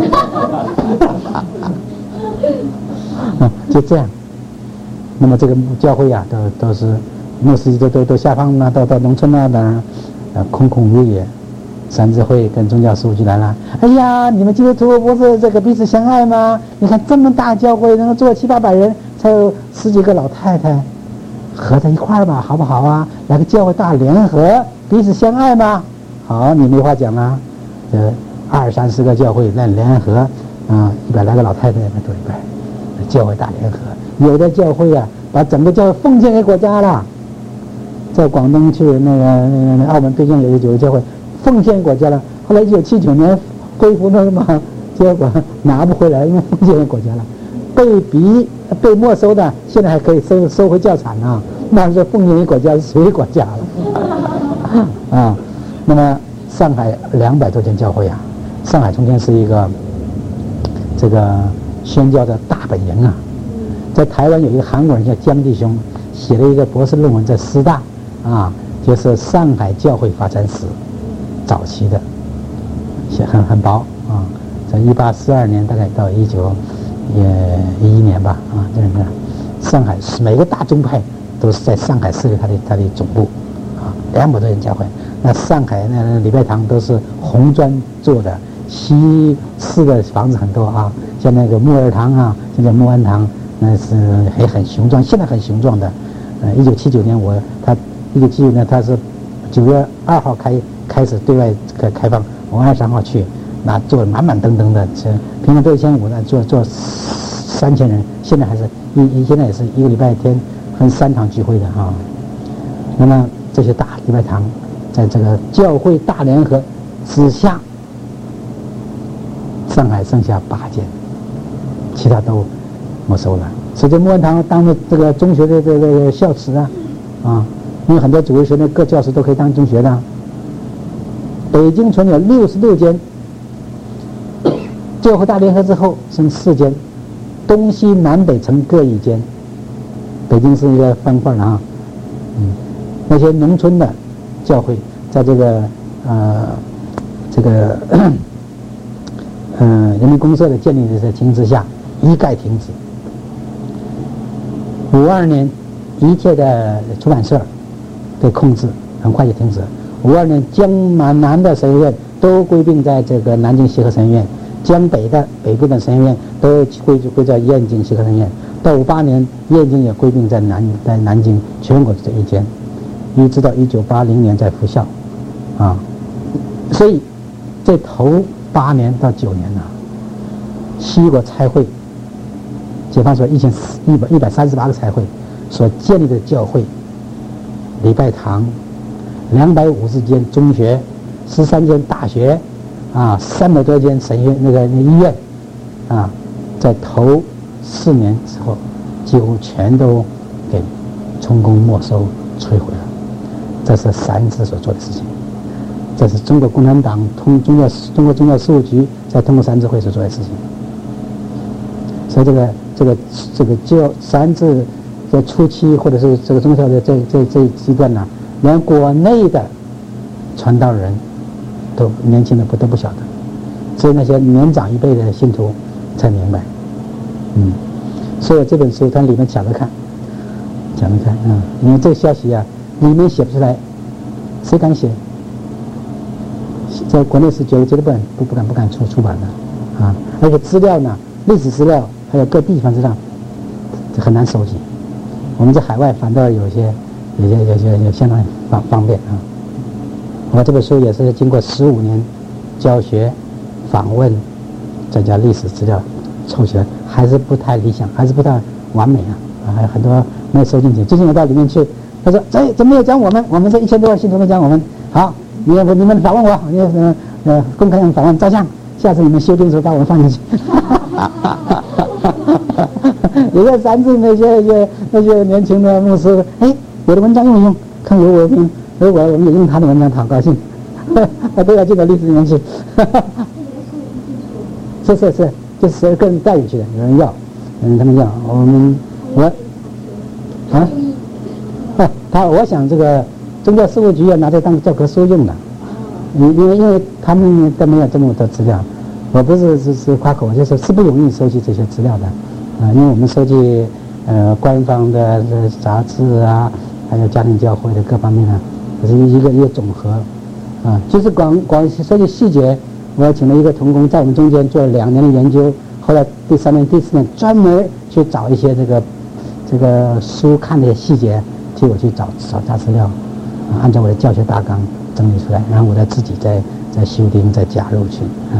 啊，就这样。那么这个教会啊，都都是牧师都都都下放啊，到到农村啊，当然呃空空如也。三自会跟宗教事务局来了，哎呀，你们基督徒不是这个彼此相爱吗？你看这么大教会能够坐七八百人，才有十几个老太太，合在一块儿吧，好不好啊？来个教会大联合，彼此相爱吗？好，你没话讲啊。这二三十个教会来联合，啊、嗯，一百来个老太太那多一百，教会大联合。有的教会啊，把整个教会奉献给国家了。在广东去那个那个澳门对象有有个教会。奉献国家了，后来一九七九年恢复那个嘛，结果拿不回来，因为奉献给国家了，被逼被没收的，现在还可以收收回教产啊，那是奉献给国家是属于国家了啊。那么上海两百多间教会啊，上海从前是一个这个宣教的大本营啊，在台湾有一个韩国人叫江弟兄，写了一个博士论文在师大啊，就是上海教会发展史。早期的，写很很薄啊，在一八四二年大概到一九也一一年吧啊，这样的。上海是每个大宗派都是在上海设立它的它的总部啊，两百多间教会。那上海那礼拜堂都是红砖做的，西式的房子很多啊，像那个木儿堂啊，现在木安堂，那是还很雄壮，现在很雄壮的。呃，一九七九年我他一九七九年他是九月二号开。开始对外开开放，我二十三号去，那坐满满登登的，这平常都一千五，那坐坐三千人，现在还是一一现在也是一个礼拜天分三场聚会的啊。那么这些大礼拜堂，在这个教会大联合之下，上海剩下八间，其他都没收了。所以这木安堂当了这个中学的这个校史啊，啊，因为很多主日学的各教师都可以当中学的。北京存有六十六间，教会大联合之后剩四间，东西南北城各一间。北京是一个方块啊，嗯，那些农村的教会在这个呃这个嗯、呃、人民公社的建立的情形之下，一概停止。五二年，一切的出版社被控制，很快就停止。五二年，江南的神学院都归并在这个南京协和神学院，江北的北部的神学院都归归在燕京协和神学院。到五八年，燕京也归并在南在南京全国这一间，一直到一九八零年在复校，啊，所以这头八年到九年呢、啊，西国差会，解放说一千一百一百三十八个差会所建立的教会，礼拜堂。两百五十间中学，十三间大学，啊，三百多间神学那个那医院，啊，在头四年之后，几乎全都给充公没收摧毁了。这是三自所做的事情，这是中国共产党通中教中国宗教事务局在通过三自会所做的事情。所以这个这个这个教三自在初期或者是这个中校的这这这一阶段呢。连国内的传道人都年轻的不都不晓得，所以那些年长一辈的信徒才明白。嗯，所以这本书它里面讲着看，讲着看啊、嗯，因为这个消息啊，里面写不出来，谁敢写？ 在国内是绝绝对不敢不不敢不敢出出版的啊，而且资料呢，历史资料还有各地方资料很难收集。我们在海外反倒有些有些有些有相当方方便啊。我这本书也是经过十五年教学、访问，再加历史资料凑起来，还是不太理想，还是不太完美啊，啊还有很多没有收进去。最近我到里面去，他说：“这怎么有讲我们？我们这一千多万信徒都讲我们。好，你你们访问我，你呃呃公开访问照相，下次你们修订的时候把我们放进去。”有些三字那些那些那些年轻的牧师，哎，我的文章用不用？看有我用，如果我们也用他的文章，他好高兴，他都要进到历史里面去。是是是，就是个人带进去的，有人要，嗯，他们要，我们我啊啊，他我想这个宗教事务局要拿这当教科书用的，因因为因为他们都没有这么多资料，我不是是是夸口，就是是不容易收集这些资料的，啊，因为我们收集呃官方的杂志啊，还有家庭教会的各方面呢，这是一个一个总和，啊，就是光光收集细节。我请了一个同工在我们中间做了两年的研究，后来第三年、第四年专门去找一些这个这个书看的细节，替我去找找查资料，啊，按照我的教学大纲整理出来，然后我再自己再再修订、再加入去，啊。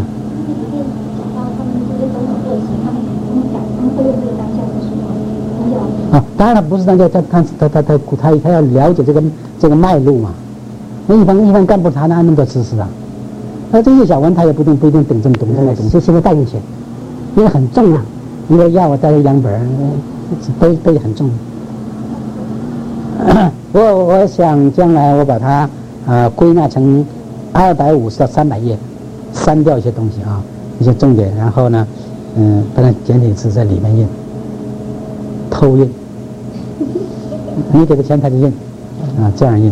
啊，当然他不是当教，他他他他他他他要了解这个这个脉络嘛。那一般一般干部他哪那么多知识啊？那这些小文他也不一定不一定懂这么懂这么懂，就现在带进去，因为很重啊。因为要我带了两本，背背很重。我我想将来我把它呃归纳成二百五十到三百页，删掉一些东西啊，一些重点，然后呢，嗯，把它简体字在里面印，偷印。你给他钱他就印，啊，这样印。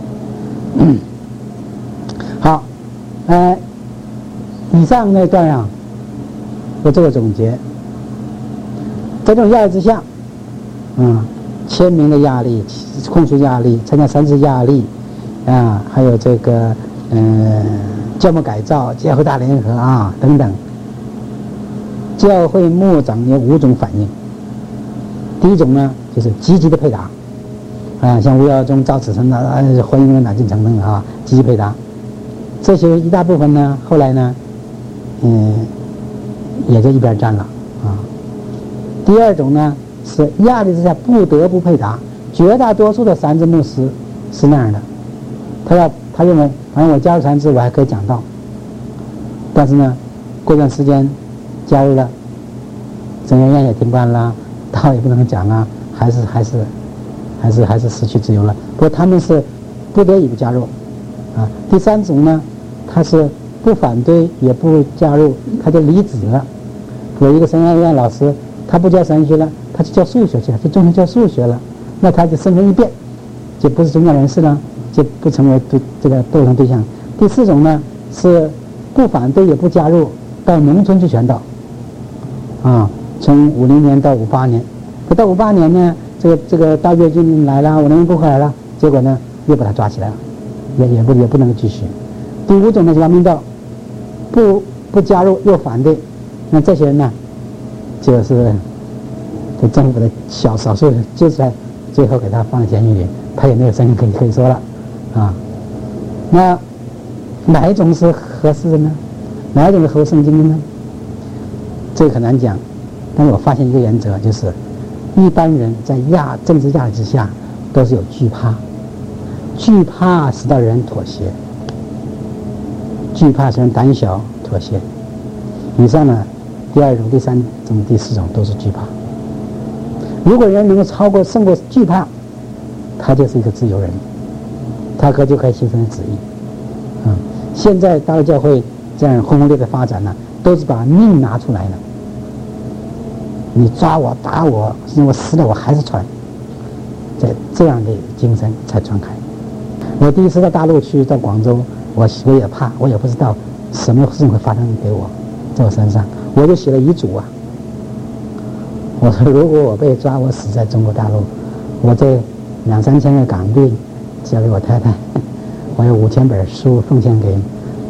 好。呃，以上那段啊，我做个总结。在这种压力之下，嗯，签名的压力、控诉压力、参加三次压力，啊，还有这个嗯，教牧改造、教会大联合啊等等，教会牧长有五种反应。第一种呢，就是积极的配答，啊，像吴耀宗、赵子成啊，欢迎南进城等等啊，积极配答。这些一大部分呢，后来呢，嗯，也就一边站了啊。第二种呢，是压力之下不得不配答，绝大多数的三字牧师是那样的，他要他认为，反正我加入三字我还可以讲道，但是呢，过段时间加入了，整个院也停办了，道也不能讲啊，还是还是还是还是失去自由了。不过他们是不得已不加入啊。第三种呢，他是不反对也不加入，他就离职了。有一个神学院老师，他不教神学了，他去教数学去了，去中学教数学了，那他就身份一变，就不是宗教人士了，就不成为对这个斗争对象。第四种呢，是不反对也不加入，到农村去传道，啊，从五零年到五八年，可到五八年呢，这个这个大跃进来了，五零年过回来了，结果呢又把他抓起来了，也也不也不能继续。第五种呢，阳明道，不不加入又反对，那这些人呢，就是被政府的小少数人救出来，最后给他放在监狱里，他也没有声音可以可以说了，啊，那哪一种是合适的呢？哪一种是合圣经的呢？这个很难讲，但是我发现一个原则，就是一般人在压政治压力之下，都是有惧怕，惧怕使到人妥协，惧怕使人胆小妥协。以上呢，第二种、第三种、第四种都是惧怕。如果人能够超过、胜过惧怕，他就是一个自由人，他可就可以形成旨意。嗯，现在大陆教会这样轰轰烈烈的发展呢，都是把命拿出来了。你抓我、打我，甚至我死了我还是传，在这样的精神才传开。我第一次到大陆去，到广州，我我也怕，我也不知道什么事情会发生给我，在我身上，我就写了遗嘱啊。我说，如果我被抓，我死在中国大陆，我这两三千个港币交给我太太，我有五千本书奉献给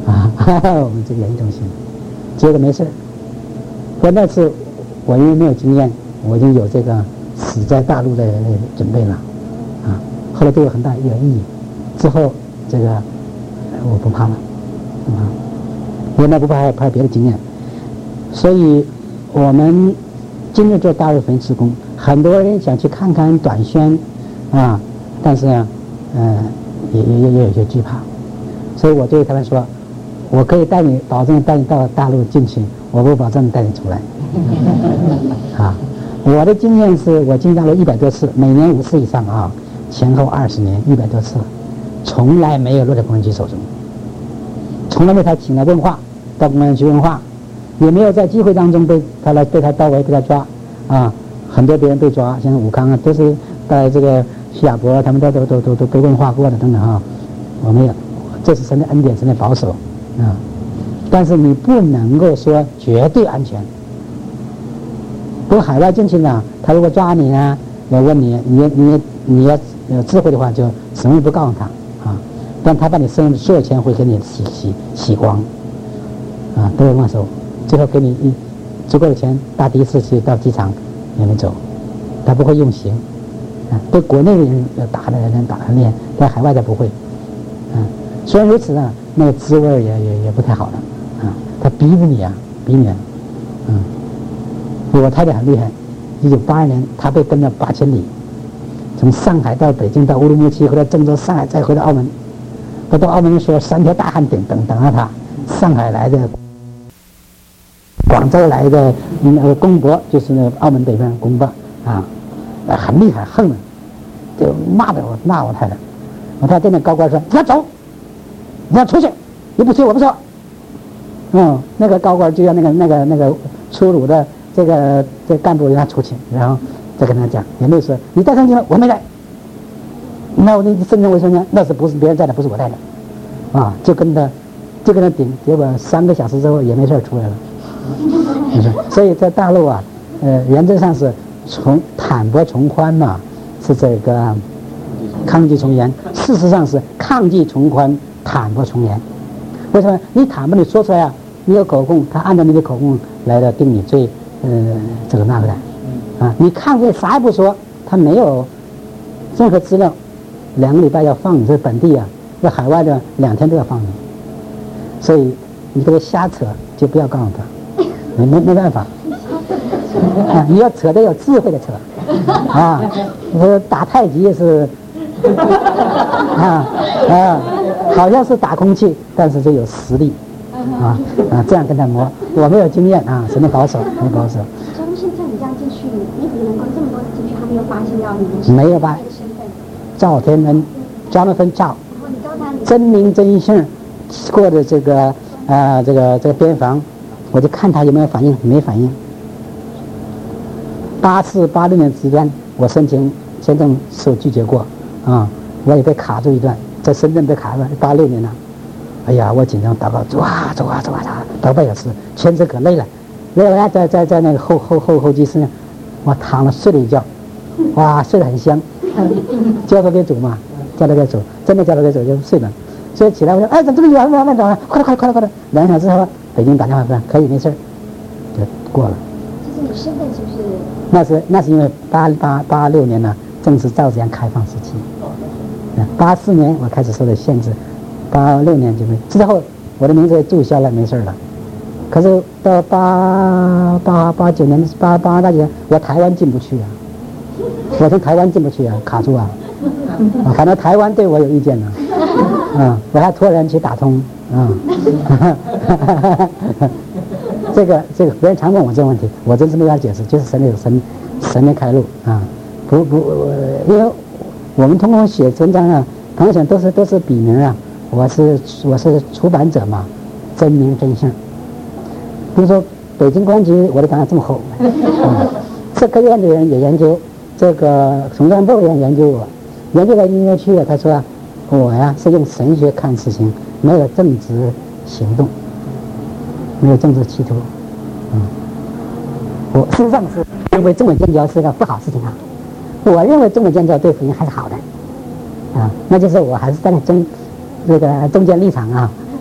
啊，我们这个研究中心，结果没事。我那次我因为没有经验，我已经有这个死在大陆的准备了，啊，后来对我很大有意义。之后这个我不怕了，啊，原来不怕怕别的经验，所以我们今日做大陆佛事工，很多人想去看看短宣，啊，但是呢，呃，也也也也有些惧怕，所以我对他们说，我可以带你，保证带你到大陆进去，我不保证带你出来。啊，我的经验是我进大陆一百多次，每年五次以上啊，前后二十年一百多次，从来没有落在公安局手中，从来没他请来问话，到公安局问话，也没有在机会当中被他来被他包围被他抓啊，很多别人被抓，像武康啊，都是在这个徐亚博他们都都都都都被问话过的等等啊，我没有，这是神的恩典，神的保守啊，但是你不能够说绝对安全。从海外进去呢，他如果抓你呢，要问你，你你你要有智慧的话，就什么也不告诉他啊，但他把你身上的所有钱会给你洗洗洗光，啊，都会没收，最后给你一足够的钱，搭的士去到机场也没走，他不会用刑，啊，对国内的人要打的人打很厉害，在海外他不会，啊，虽然如此呢，那个滋味也也也不太好了，啊，他逼着你啊，逼你啊，嗯。我太太很厉害，一九八二年她被跟了八千里，从上海到北京到乌鲁木齐，回到郑州、上海，再回到澳门。我到澳门的时候，三条大汉等等等着她，上海来的、广州来的那个公伯，就是那个澳门北边公伯啊，很厉害，横的，就骂的我骂我太太，我太太对那高官说：“你要走，你要出去，你不去我不说。”嗯，那个高官就要那个那个那个粗鲁的。这个这个干部让他出去，然后再跟他讲，也没有说你带上去了，我没带。那我你身份为什么呢？那是不是别人带的，不是我带的，啊，就跟他就跟他顶，结果三个小时之后也没事出来了。所以在大陆啊，呃，原则上是从坦薄从宽嘛，是这个抗拒从严，事实上是抗拒从宽，坦薄从严。为什么？你坦薄你说出来啊，你有口供，他按照你的口供来的定你罪。呃，这个那个的，啊，你看这啥也不说，他没有任何资料，两个礼拜要放你，这本地啊，在海外的两天都要放你，所以你这个瞎扯就不要告诉他，没没没办法，啊，你要扯得有智慧的扯，啊，你说打太极也是，啊啊，好像是打空气，但是就有实力。啊啊，这样跟他磨，我没有经验啊，什么保守，没保守。 所以现在你这样进去，你怎么能够这么多进去，他没有发现到你们是没有吧？赵天恩 ，Jonathan Chow， 真名真姓，过的这个啊、呃、这个这个边防，我就看他有没有反应，没反应。八四八六年之间，我申请签证受拒绝过啊，我也被卡住一段，在深圳被卡了八六年了。哎呀，我紧张祷告，走啊走啊走啊走啊，祷半小时，全程可累了，累了在在在那个后后后候机室，我躺了睡了一觉，哇，睡得很香，叫他给走嘛，叫他给走，真的叫他给走就睡了，所以起来我说，哎，怎么这么远？慢慢走啊，快点快点快点快点，两个小时后北京打电话说可以没事，就过了。 就是你身份是不是？ 那是那是因为八八八六年呢，正是赵子阳开放时期，八四年我开始受到限制。八六年就没，之后我的名字也注销了，没事了。可是到八八八九年、八八大九年，我台湾进不去啊，我从台湾进不去啊，卡住啊。啊，反正台湾对我有意见呢，啊，我还托人去打通啊。这个这个别人常问我这个问题，我真是没法解释，就是神的神神的开路啊，不不，因为我们通过写文章啊，朋友想都是都是笔名啊。我是我是出版者嘛，真名真姓。比如说北京公安局，我的档案这么厚，嗯，社科院的人也研究，这个从干部也研究我，研究来研究去了，他说我呀是用神学看事情，没有政治行动，没有政治企图，嗯，我事实上是认为中美建交是个不好事情啊，我认为中美建交对福音还是好的，啊，那就是我还是站在中。这个中间立场啊，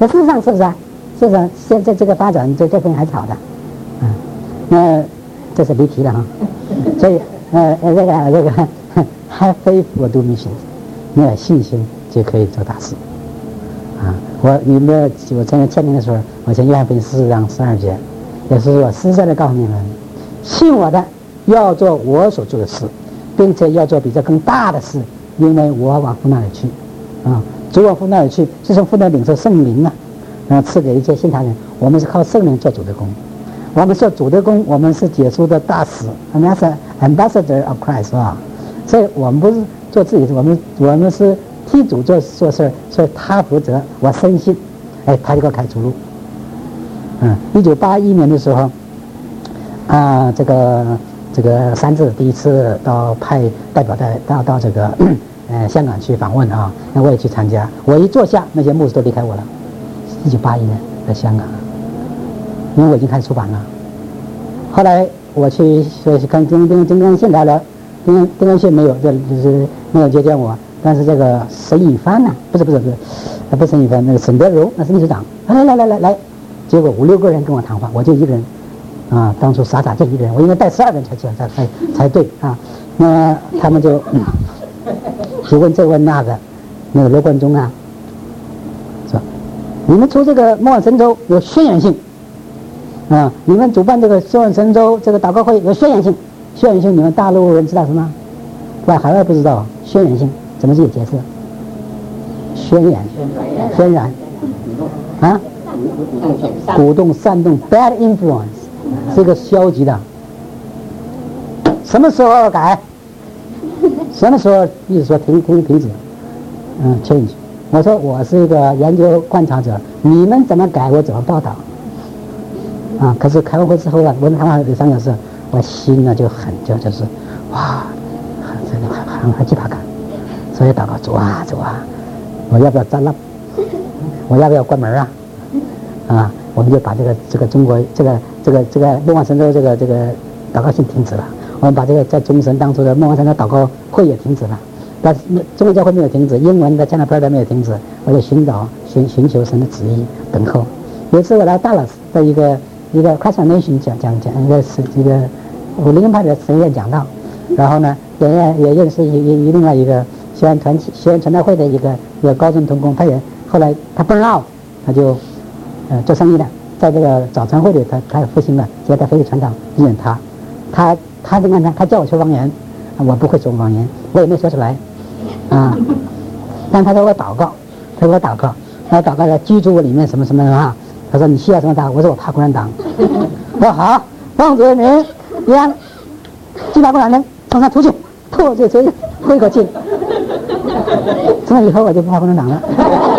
那事实上是不是啊？事实上现在这个发展这这边还是好的，嗯，那这是离题了哈。所以呃呃这个这个 have faith will do missions， 你有信心就可以做大事。啊，我你们我参加签名的时候，我写约翰福音十四章十二节，也是我实在的告诉你们，信我的要做我所做的事，并且要做比这更大的事，因为我往父那里去。啊，主往父那里去，是从父那领受圣灵啊，然后赐给一些信他人。我们是靠圣灵做主的工，我们做主的工，我们是耶稣的大使 ，ambassador of Christ 啊。所以我们不是做自己，我们我们是替主做做事，所以他负责，我深信，哎，他就给我开出路。嗯，一九八一年的时候，啊，这个这个三自第一次到派代表带到到这个呃香港去访问啊，那我也去参加。我一坐下，那些牧师都离开我了。一九八一年在香港，因为我已经开始出版了。后来我去说去跟跟跟跟跟信聊聊，跟跟跟信没有，这就是没有接见我。但是这个沈以帆呢，不是不是不是，不是沈以帆，那个沈德荣那是秘书长，来来来来来，结果五六个人跟我谈话，我就一个人，啊，当初傻傻就一个人，我应该带十二个人才去才才才对啊。那他们就嗯，就问这问那个，那个罗贯中啊，说你们出这个莫尔神州有宣言性，啊，你们主办这个莫尔神州这个祷告会有宣言性，宣言性你们大陆人知道什么？外海外不知道宣言性。怎么去解释？宣言、渲染啊，鼓动、煽动 ，bad influence 是一个消极的。什么时候要改？什么时候意思说停停停止？嗯 ，change。我说我是一个研究观察者，你们怎么改，我怎么报道。啊，可是开完会之后啊，我们谈完有三个事，我心呢就很就就是哇，很这个很很很惧怕感。所以祷告主啊主啊，我要不要站了？我要不要关门啊？啊，我们就把这个这个中国这个这个这个莫望神州这个这个祷告信停止了。我们把这个在中神当初的莫望神州祷告会也停止了，但是中国教会没有停止，英文的加拿大没有停止。我就寻找寻寻求神的旨意，等候。有一次我来大老的一个一个 Christian Nation 讲讲讲一个是一个我灵恩派的神院讲道，然后呢也也认识一一另外一个。学院团体、学院传道会的一个一个高中同工，他也后来他burn out，他就呃做生意的，在这个早餐会里他他也复兴了，结果他飞去传道，遇见他，他他你看他他叫我说方言，我不会说方言，我也没说出来，啊，但他说我祷告，他说我祷告，他祷告在居住里面什么什么啊，他说你需要什么祷告？我说我怕共产党，我说好，王主任，你让击打共产党，从他出去，吐就直接呼一口气。从那以后我就不怕共产党了。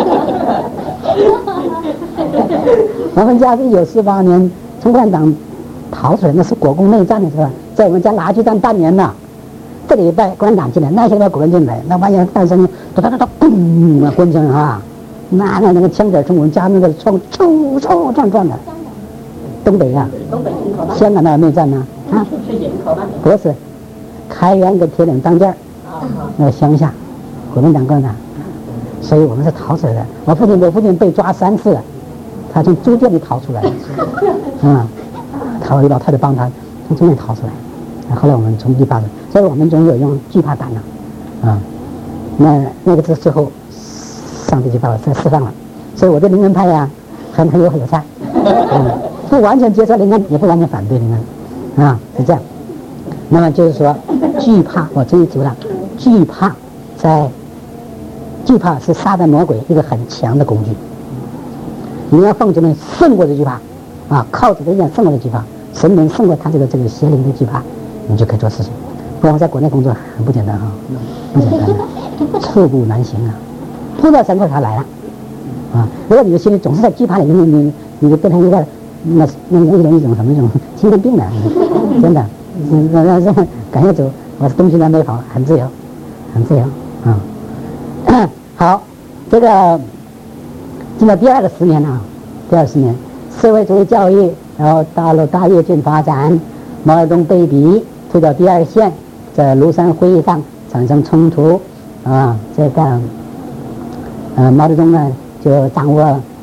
我们家是一九四八年从共产党逃出来，那是国共内战的时候，在我们家拿去战半年了。这个礼拜共产党进来，那些礼拜国人进来，那玩意儿诞生，哒哒哒哒，嘣，轰声啊！那那那个枪子从我们家那个窗嗖嗖撞撞的。东北啊，香港那内战呢？啊，不是，开原跟铁岭当间儿，那个乡下。国民党共产党，所以我们是逃出来的。我父亲，我父亲被抓三次，他从猪圈里逃出来，嗯，他有老太太帮他从中间逃出来。后来我们从一八年，所以我们总有用惧怕胆了，啊、嗯，那那个之之后，上帝就把我再释放了。所以我对灵恩派呀、啊，很很有友善，嗯，不完全接受灵恩，也不完全反对灵恩，啊，是这样。那么就是说，惧怕，我终于知道，惧怕在。惧怕是撒旦魔鬼一个很强的工具，你要奉主能胜过这惧怕，啊，靠主的力量胜过这惧怕，神能胜过他这个这个邪灵的惧怕，你就可以做事情。不然我在国内工作很不简单啊，不简单的，寸步难行啊，不知道什么时候他来了，啊，如果你的心里总是在惧怕里，你你你就变成一个那那那一种一种什么一种精神病了，真的，嗯，那那感谢主，我是东西南北跑，很自由，很自由啊。好，这个进到第二个十年啊，第二十年，社会主义教育，然后大陆大跃进发展，毛泽东被逼退到第二线，在庐山会议上产生冲突，啊，这个呃毛泽东呢就掌握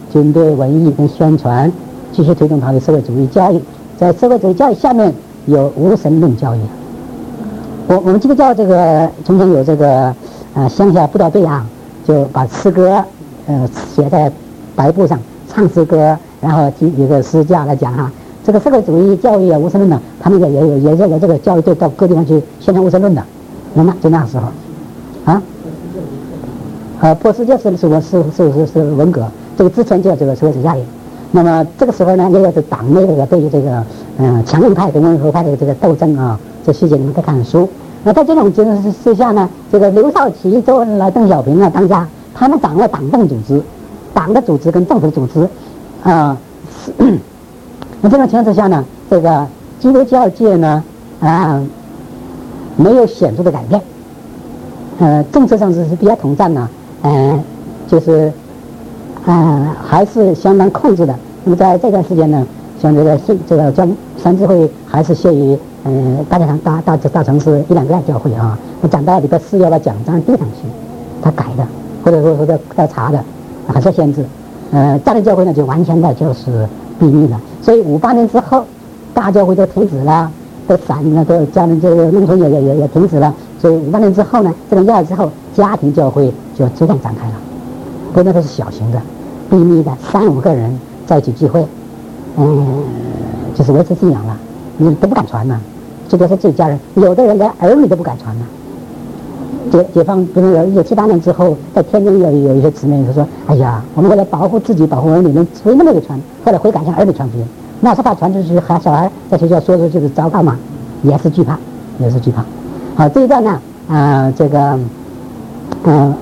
军队、文艺跟宣传，继续推动他的社会主义教育。在社会主义教育下面有无神论教育。我我们基督教这个从前有这个呃乡下布道队啊，就把诗歌呃写在白布上，唱诗歌，然后有个诗架来讲哈。这个社会主义教育啊，无神论的，他们也也有也有这个教育队到各地方去宣传无神论的，那么就那时候，啊，呃，破世界是是我是是是是文革，这个之前就有这个社会主义教育。那么这个时候呢，也有这党内这个对于这个嗯、呃、强硬派跟温和派的这个斗争啊，这细节你们可以看书。那在这种情势之下呢，这个刘少奇、周恩来、邓小平啊当家，他们掌握党政组织、党的组织跟政府的组织，啊、呃，那这种情况之下呢，这个基督教界呢啊、呃、没有显著的改变，呃，政策上是是比较统战呢，呃，就是啊、呃、还是相当控制的。那么在这段时间呢，像这个这个教三自会还是限于。嗯，大家大大大城市一两个教会啊，我讲到礼拜四要把奖章递上去，他改的，或者说或者要查的，还是限制。呃，大的教会呢就完全的就是秘密了。所以五八年之后，大教会都停止了，都散了，都家人这个农村也也也也停止了。所以五八年之后呢，这种压力之后，家庭教会就逐渐展开了。不过那都是小型的、秘密的，三五个人在一起聚会，嗯，就是维持信仰了。你都不敢传呐，这就是自己家人，有的人连儿女都不敢传呐。解解放，比如有一九七八年之后，在天津有有一些姊妹就说：“哎呀，我们为了保护自己、保护儿女，能随那么个传，后来悔改向儿女传福音。那时候怕传出去，和小孩在学校说出去是糟糕嘛，也是惧怕，也是惧怕。好，这一段呢，啊、呃，这个，嗯、呃，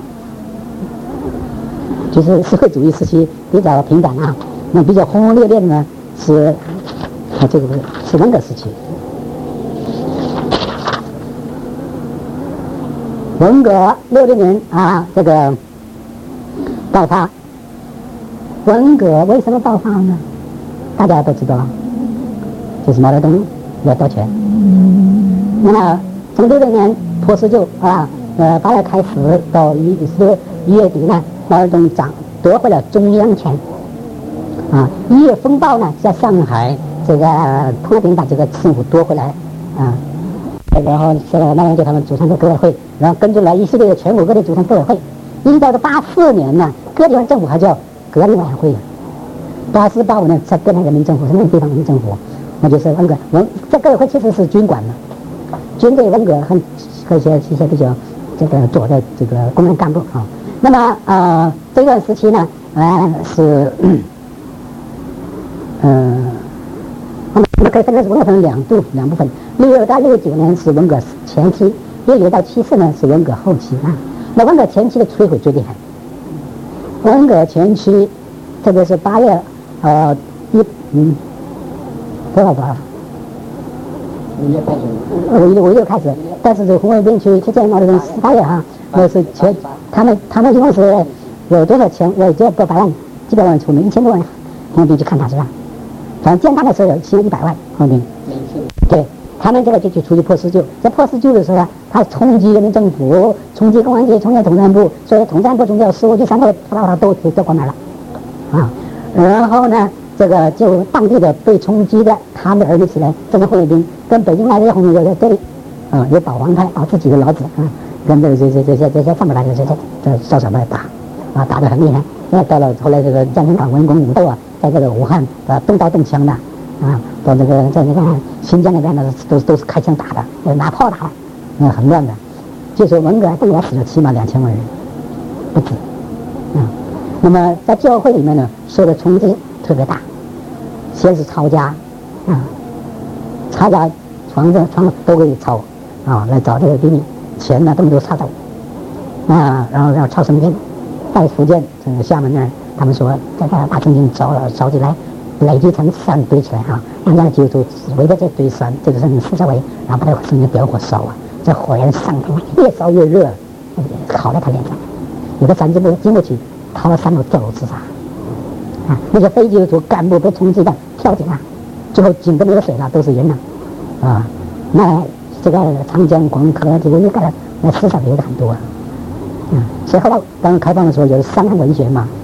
就是社会主义时期比较平淡啊，那比较轰轰烈烈的呢是。”啊，这个是文革时期。文革六六年啊，这个爆发。文革为什么爆发呢？大家都知道，就是毛泽东要夺权。那么从六六年破四旧啊，呃八月开始到一十一月底呢，毛泽东掌夺回了中央权。啊，一月风暴呢，在上海。这个彭德怀把这个政府夺回来，啊，然后这个毛泽东他们组成的革委会，然后跟着来一系列的全国各地组成革委会，一直到了八四年呢，各地方政府还叫革命委员会的，八四八五年才革命人民政府是那个地方人民政府，那就是文革文这革委会其实是军管的，军队文革和和一些一些比较这个左的这个工人干部啊，那么呃这段时期呢，呃是嗯。呃我们可以分成文革分两度两部分，六六到六九年是文革前期，六九到七四年是文革后期啊。那文革前期的摧毁最厉害，文革前期，特别是八月呃一嗯多少多少五月开始，五月五月开始，但是这红卫兵去去见毛泽东十八月啊，那是全他们他们一共是有多少钱？有这个百万几百万出门，一千多万红卫兵去看他是吧？反正见他的时候有起码一百万红卫兵，对他们这个就去出去破四旧，在破四旧的时候啊，他冲击人民政府，冲击公安局，冲击统战部，所以统战部中间有十五局三个啪啪都都关门了，啊，然后呢，这个就当地的被冲击的他们的儿女起来，这个红卫兵跟北京来的红卫兵在对立，啊，有保皇派，保自己的老子啊，跟这个这这这些这些反派这这这少少派打，啊，打得很厉害。那到了后来这个江青党文攻武斗啊，在这个武汉呃动刀动枪的啊，到这个在那个新疆那边呢都都是开枪打的，拿炮打的，那很乱的。就说文革动员死了起码两千万人，不止。啊，那么在教会里面呢，受的冲击特别大。先是抄家，啊，抄家房子房子都给抄，啊，来找这个秘密，钱呢都没有抄走，啊，然后要抄身边。在福建这个厦门那儿，他们说在这把曾经找找起来，累积成山堆起来啊，人家就就围着这堆山，这个山四周围，然后把这个身上点火烧啊，这火焰上腾，越烧越热，烤在他脸上。有的山就不经过去，逃到山头跳楼自杀。啊，那些非基督徒干部被冲击的跳井啊，最后井都没有水了，都是人了。啊，那这个长江黄河这个一个那死伤的有很多。嗯，所以后来刚刚开放的时候，有伤痕文学嘛，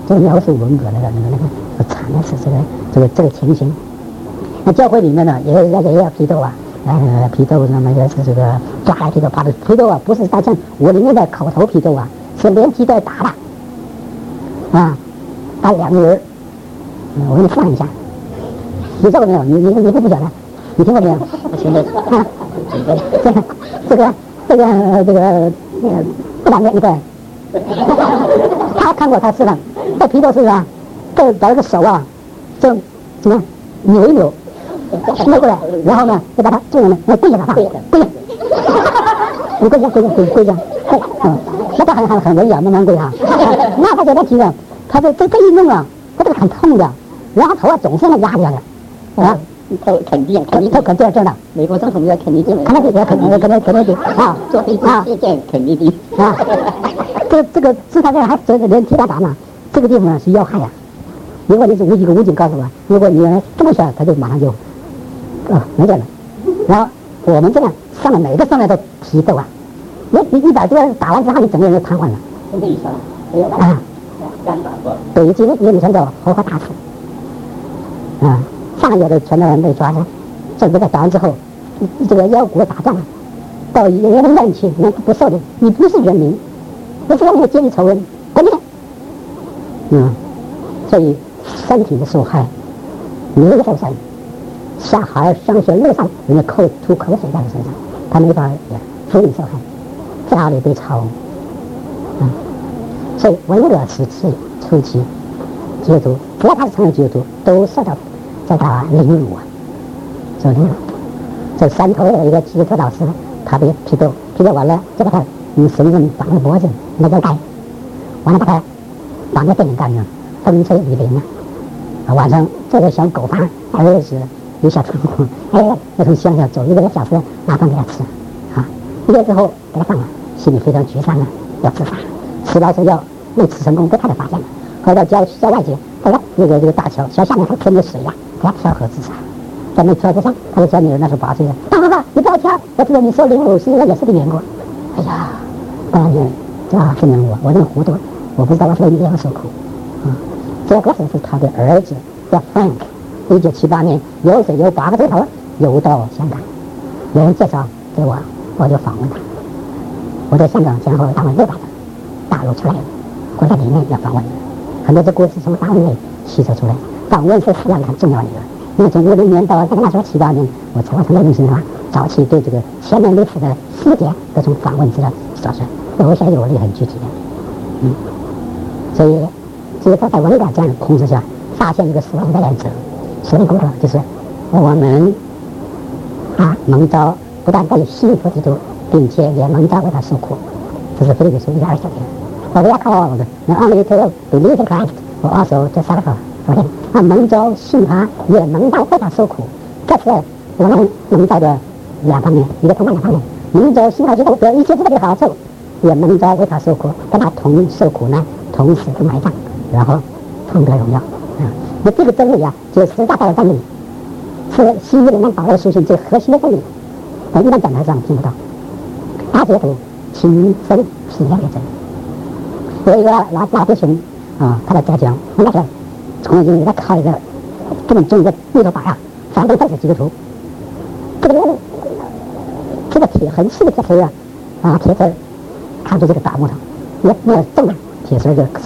这个描述文革那个那个那个惨的是这个这个这个情形。那教会里面呢，也也也要批斗啊，呃，批斗那么也是这个抓来批斗，把这批斗啊，不是大像我里面的口头批斗啊，是连批带打的，啊，打两个人，嗯，我给你放一下，你知道没有？你你你不不晓得？你听过没有？听过啊，这个这个这个这个那个不两个一个，他看过他是的，这批斗是吧？这把这个手啊，就怎么扭一扭。伸过来，然后呢，就把他这样呢，要跪下他，跪下，你跪下，跪下，跪跪下，跪，嗯，那他很很很文雅，慢慢跪哈。那他觉得提的，他这这这一弄啊，他这个很痛的，然后头啊总是那压着的，啊，头肯定，肯定头肯定这的，美国总统要肯尼迪，看到这个肯肯肯肯尼迪啊，坐飞机接见肯尼迪啊，这这个是他这还这个连提他打嘛，这个地方是要害呀。如果你是武警，武警告诉我，如果你这么小，他就马上就。啊，没见了。然后我们这样上面每个上面都批斗啊，你你一百多打完之后，你整个人就瘫痪了。这个医生没有啊，干打过。北京有女生叫活活打死。啊，上野的全都被抓着，这个打完之后，这个要国打仗，到人民面前，那不受的，你不是人民，不是让你阶级仇人，滚你！嗯，所以身体的受害，没有受伤。小孩上学路上，人家口吐口水在他身上，他没法处理受害，家里被抄，嗯，所以文革时期初期，基督徒只要他是成为基督徒，都受到这个凌辱啊，受凌辱。这山头有一个基督徒老师，他被批斗，批斗完了就把他用绳子绑着脖子，那个带，完了把他绑在电线杆上，风吹雨淋啊，晚上这个小狗饭儿子。有小兔子，哎，要从乡下走一个小时拿饭给他吃，啊，一个月之后给他放了，心里非常沮丧啊，要自杀，吃到这药没吃成功，被他就发现了，后来到郊郊外去，后来那个这个大桥桥下面还喷着水呀，给他跳河自杀，在那跳河上，他的小女儿那时候八岁了，爸爸爸，你不要跳，我知道你受凌辱是因为也是个缘故，哎呀，当然这分明我，我这么糊涂，我不知道我是为这样受苦，啊，这个是他的儿子叫 Frank。一九七八年，有水有八个钟头游到香港，有人介绍给我，我就访问他。我在香港前后访问六百个大陆出来的，国家里面要访问，很多这故事从大陆内吸收出来。访问是非常很重要的一个，因为从五零年到那时候七八年，我采访陈德林先生，早期对这个前面历史的细节都从访问资料找出来，有些有理很具体的，嗯，所以，所以他在文革这样的控制下，发现一个死亡的原则。所以工作就是我们啊蒙召不但可以信服基督，并且也蒙召为他受苦，这是腓立比书一二十九节。我不要靠我的，那 only to believe in Christ， 我 also to suffer for him。那蒙召信他，也蒙召为他受苦，这是我们蒙召的两方面，一个同样的方面。蒙召信他之后得一切这个好处，也蒙召为他受苦，跟他同受苦难，同时埋葬，然后同得荣耀。嗯，那这个真理啊，就是十大道的真理，是西医里面保罗书信最核心的真理，在一般讲台上听不到。大学徒亲身体验的真理。有一个老老弟兄啊，他在家讲，那个从来就给他靠一个这么重的木头板啊，反正都是基督徒。这个这个铁很细的铁丝啊，啊铁丝看出这个大木头，也没有重的铁丝就。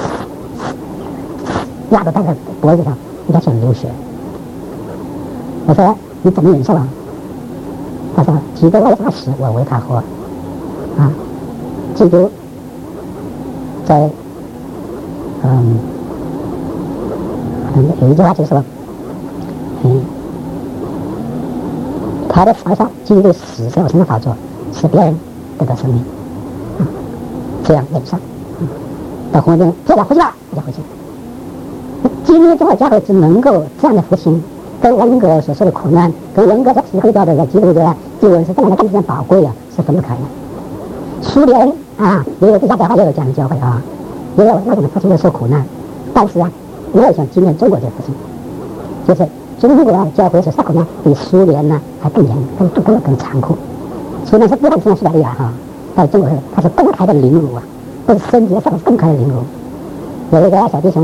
压到他的脖子上，应该是流血。我说你怎么忍受啊？他说基督为他死，我为他活。啊，基督在嗯，有一句话就是说，嗯，他的头上基督的死在我身上好做，使别人得到生命。啊，这样忍受。嗯，到红灯，这样回去吧，我就回去。基督教教会只能够这样的复兴，跟文革所受的苦难，跟文革所体会到的基督的经文是这样的非常宝贵啊，是分不开的。苏联啊，也有这家教会，也有这样的教会啊，也有那种复兴的受苦难，但是啊，没有像今天中国这个复兴，就是中国教会所受苦难比苏联呢还更严、更更更残酷。苏联是不但现在西伯利亚哈，在中国它是公开的凌辱啊，不是贞洁，是公开的凌辱。有一个小弟兄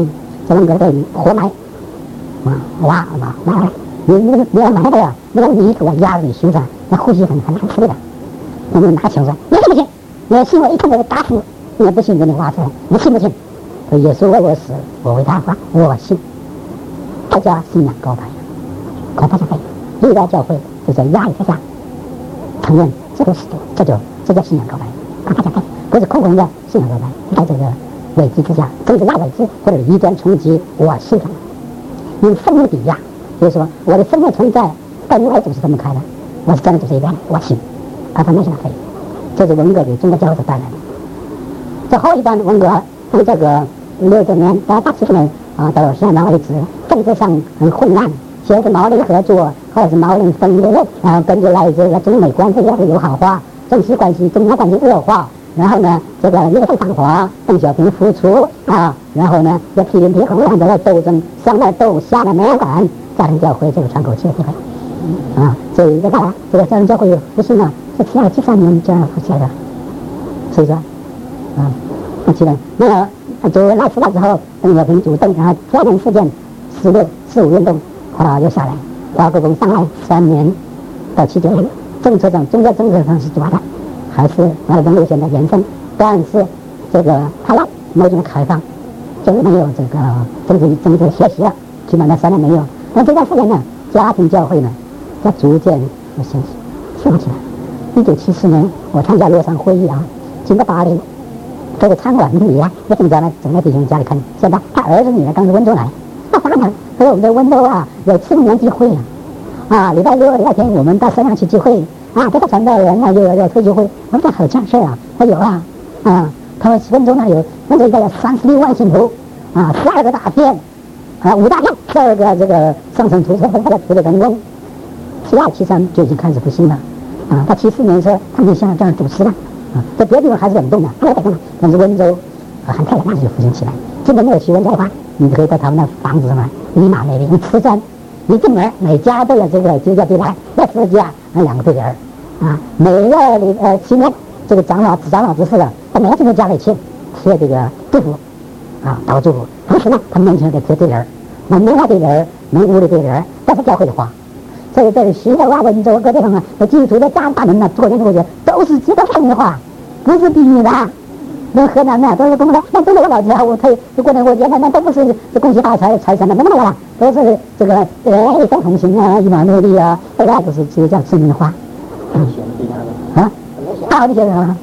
在那个在活埋，啊挖啊挖，你你你要埋的呀，那个泥土啊压着你胸上，那呼吸很很难吃的。我们拿枪说，你信不信？你信我一通给他打死，你不信给你挖出来，你信不信？说耶稣为我死，我为他活，我信。大家信仰高抬，可大家可以历代教会就在压力之下承认这个是对，这就这叫信仰高抬，可大家可以不是空空的信仰高抬，在这个危机之下，政治大危机或者异端冲击，我信上了，用生命抵押，就是说我的生命存在，但另外一种是分不开的，我是站在主这一边，我信，而他没信可以，这是文革给中国教会所带来的。这后一段文革从这个六九年到八七年啊，到现在为止，政治上很混乱，先是毛林合作，后来是毛林分裂，然后跟着来这个中美关系越来越友好化，中西关系、中亚关系恶化。然后呢，这个岳飞反华，邓小平复出啊，然后呢，这批林批红两个来斗争，上来斗，下来没人敢，家庭教会这个喘口气的机会啊，所以这个这个家庭教会复兴啊，是七二七三年这样复起来的，是不是？啊，那记得那个就来出来之后，邓小平主政，然后天安门事件、四六四五运动，啊又下来，华国锋上来三年到七九年，政策上中国政策上是抓的。还是毛泽东路线的延伸，但是这个他来某种开放，就没有这个政治政治学习了，基本上三年没有。那这段时间呢，家庭教会呢，在逐渐有兴兴起来。一九七四年，我参加洛杉矶会议啊，经过巴黎，这个餐馆里啊，我正在那整个弟兄家里看，现在他儿子女儿刚从温州来，到啥呢？说我们在温州啊有青年聚会啊，啊礼拜六礼拜天我们到山上去聚会。啊，这个传道人啊，有有退休会，我们这还有这样事啊？他有啊，啊，他们温州那有，温州应该有三十六万信徒，啊，十二个大片，啊，五大片，十二个这个上层图书和他的图的人工，七二七三就已经开始复兴了，啊，到七四年时他们像这样主持了，啊，在别的地方还是冷冻的，但是温州啊很快的那就复兴起来。今天没有去温州的话，你可以在他们的房子上面，立马那里一瓷砖，一进门每家都有这个基督教对联，那十家那两个对联。啊，每个呃七年，这个长老、长老执事的，他每个进到家里去贴这个祝福，啊，祷祝福。同时呢，他们年轻人给贴对联，那没花对联，没屋里对联，但是教会的花。所以在徐州啊、温州各地方啊，那基督徒的大大门呢，过年过节都是基督教的花，不是比喻的。那河南的都是公的，那都是我老家，我推过年过节的，那都不是是恭喜发财、财神的，没那么多了，都是这个呃一生同行啊、一马内利啊，大概都是基督教知名的花。啊，好的学生啊，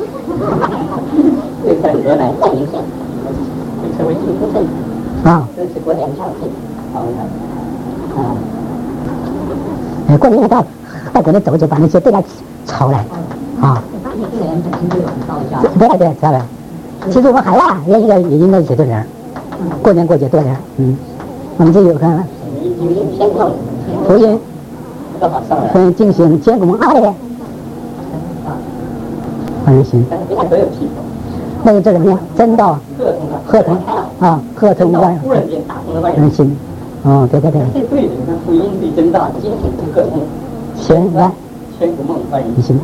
对在河南建宁县，被称为幸福镇啊，这是过年上镇，好的，啊， 哎，过年到到国内走走，把那些对联抄来，啊， 对联本身就有很高的价值， 对对对对，其实我们海外也应该也应该写对联，过年过节对联，嗯，我们这有个福音。嗯，进行监工二的，还行。那个这个什么真道，合同啊，合同万，嗯行，哦对对对。 这对的，你看福音对真道，精神对合同， 全来， 全国梦欢迎。 行。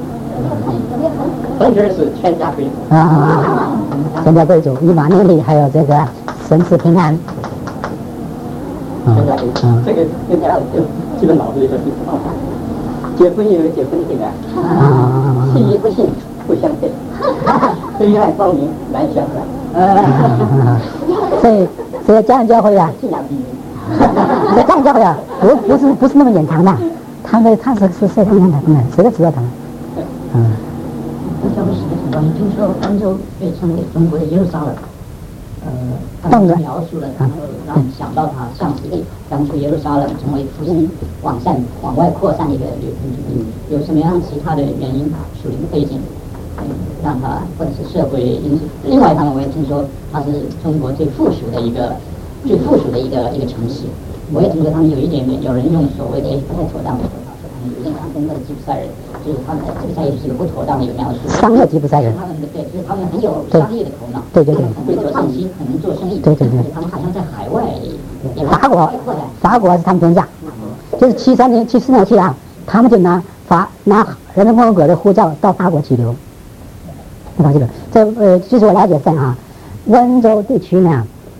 同时是全家贵族。 啊啊啊！全家贵族，一马内利，还有这个神赐平安。 全家贵族，这个跟家就基本脑子里头是方法。结婚也有结婚的对联，信与不信不相配，对爱光明难相合。 所以，所以家庭教会啊， 信仰第一。 这家庭教会啊，不不是不是那么隐藏的，他们他是是谁他们的，嗯，谁都知道他们。嗯。 教会史的情况，听说温州被称为中国的耶路撒冷。呃，他们描述了，然后让我们想到它上世纪当初耶路撒冷成为复兴往善往外扩散的一个有有什么样其他的原因属灵背景，嗯，让它或者是社会因素。另外一方面，我也听说它是中国最富庶的一个最富庶的一个一个城市。我也听说他们有一点点有人用所谓的不太妥当的说法，说他们有点像中国的吉普赛人，就是他们在吉普赛也是一个不妥当的一个描述。 商业吉普赛人。 他们的对，就是他们很有商业的头脑。 对对对。 会做生意，很能做生意。 对对对。 他们好像在海外。 法国，法国是他们天下。就是七三年、七四年去啊，他们就拿法拿人民共和国的护照到法国居留。到这个，这呃，据我了解在啊，温州地区呢，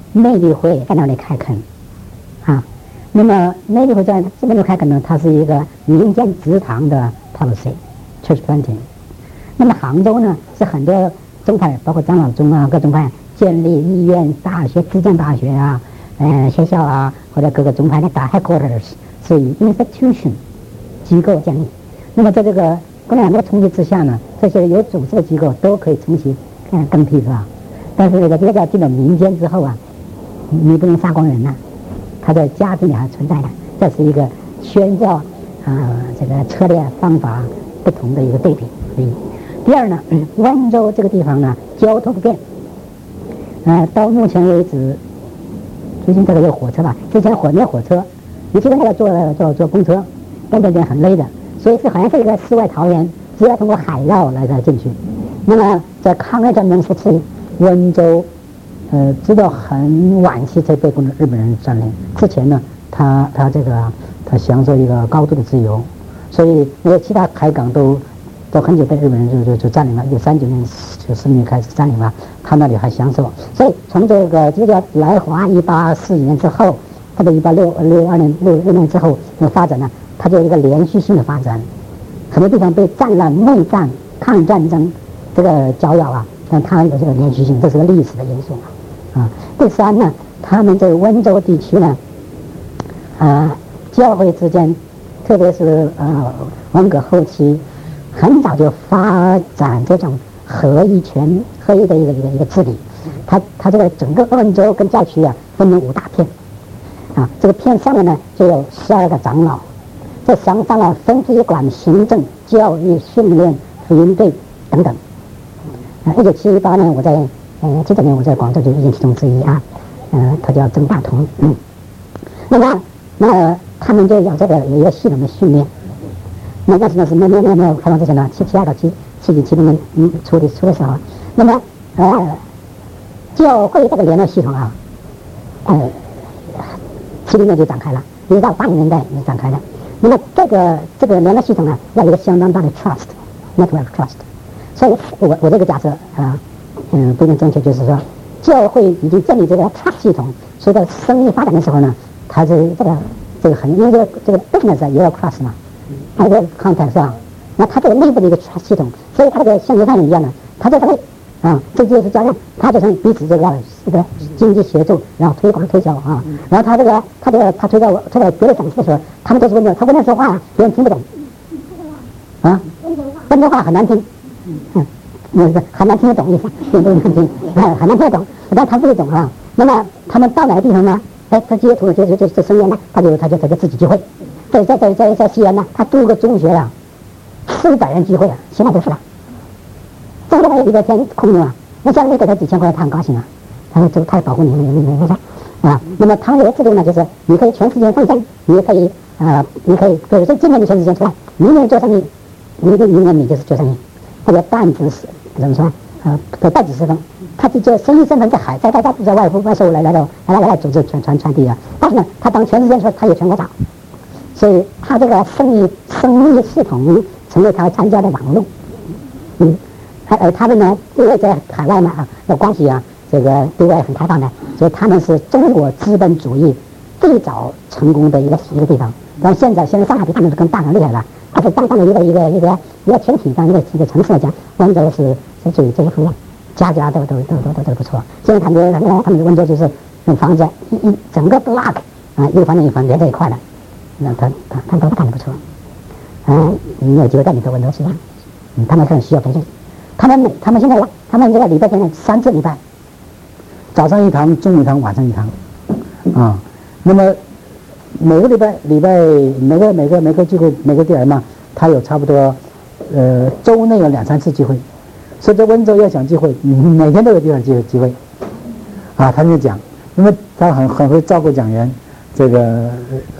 内力会在那里开垦，啊，那么内力会在这边开垦呢，它是一个民间祠堂的 policy，church planting。那么杭州呢，是很多宗派，包括长老宗啊，各宗派建立医院、大学、自建大学啊，呃，学校啊，或者各个宗派的大 headquarters 是以 institution 机构建立。那么在这个共产党的冲击之下呢，这些有组织的机构都可以重新嗯更替，是吧？但是这个这个进了民间之后啊，你不能杀光人呐、啊，它在家庭里还存在的，这是一个宣教啊、呃、这个策略方法不同的一个对比。嗯，第二呢，嗯，温州这个地方呢，交通不便，呃，到目前为止，最近这个有火车吧，之前火没有火车，你基本上坐坐坐公车，根本就很累的，所以是好像是一个世外桃源，只要通过海绕来再进去。那么在抗日战争时期，温州，呃，直到很晚期才被日本人占领。之前呢，他他这个他享受一个高度的自由，所以因为其他海港都都很久被日本人就就就占领了，一九三九年就四年开始占领了，他那里还享受。所以从这个这个来华一八四几年之后，或者一八六六二年六六年之后的发展呢，它就有一个连续性的发展，很多地方被战乱、内战、抗战争这个搅扰啊。但它有这个连续性，这是个历史的因素啊。啊，第三呢，他们这个温州地区呢，啊，教会之间，特别是呃文革后期，很早就发展这种合一权、合一的一个一个一个治理。它它这个整个温州跟教区啊，分成五大片，啊，这个片上面呢就有十二个长老，这十二个长老分别管行政、教育、训练、福音队等等。啊，一九七八年，我在呃这几年我在广州就意见其中之一啊，呃，他叫曾大同，嗯，那么那他们就有这个有一个系统的训练，那那是那是没没没没有开放之前呢，七七二到七七几七零年嗯初的初的时候，那么呃教会这个联络系统啊，呃七零年就展开了，一直到八零年代就展开了。那么这个这个联络系统呢，要有一个相当大的 trust network trust。所以我我这个假设啊，嗯，不一定正确，就是说，教会已经建立这个 trust 系统，随着生意发展的时候呢，它是这个这个很，因为这个这个 business 也有 trust 嘛，它有 contact 是吧？那它这个内部的一个 trust 系统，所以它这个像犹太人一样的，它这个啊，这就是交换，它就是彼此这个这个经济协助，然后推广推销啊，然后他这个他这个他推到推到别的省市的时候，他们都是温州，他温州说话别人听不懂，啊，温州话很难听。嗯，那是很难听得懂意思，也不难听，哎，很难听得懂，但他不会懂啊。那么他们到哪个地方呢？哎，他接触就就就就生源呢，他就他就他就自己聚会。在在在在在西安呢，他读个中学啊，四百人聚会啊，现在都是了。这个一个天空的嘛，那家里给他几千块，他很高兴啊，他就他保护你，你你你你啊。那么他们有个制度呢，就是你可以全世界奉献，你也可以啊，你可以，比如说今年你全世界出来，明年做生意，明年明年你就是做生意。或者半职是怎么说？呃，的半职身份，他就就生意身份在海，在在在在外部外收来来到来来来组织传传传递啊。但是呢，他当全世界的时候，他也全国长，所以他这个生意生意系统成为他参加的网络。嗯，而他们呢，因为在海外嘛啊，的关系啊，这个对外很开放的，所以他们是中国资本主义最早成功的一个一个地方。然后现在现在上海比他们更大很厉害了。它是当当的一个一个一个一个群体，当一个一个城市来讲，温州是是属于这些方面，家家都都都都都都不错。现在感觉他们他们温州就是用房子一一整个 block 啊，一个房间一个房连在一块的，那他他他都看得不错。嗯，你有机会带你到温州去看，嗯，他们很需要培训。他们每他们现在他们这个礼拜天三次礼拜， 早上一堂，中午一堂，晚上一堂，啊，那么。每个礼拜礼拜每个每个每个聚会每个点嘛，他有差不多，呃，周内有两三次聚会，所以在温州要想聚会，每天都有地方聚聚会，啊，他就讲，因为他很很会照顾讲员，这个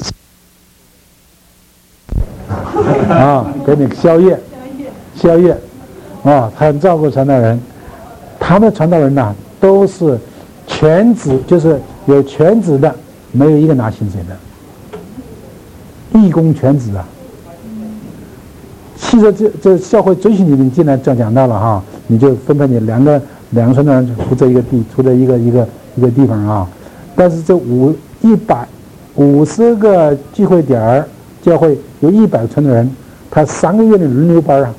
啊，给你宵夜，宵夜，啊，他很照顾传道人，他们的传道人呐都是全职，就是有全职的，没有一个拿薪水的。义工全职啊！其实这这教会准许你，你进来讲讲到了哈，你就分配你两个两个传道人负责一个地，负责一个一个一个地方啊。 但是这五一百五十个聚会点儿，教会有一百个传道人，他三个月的轮流班啊，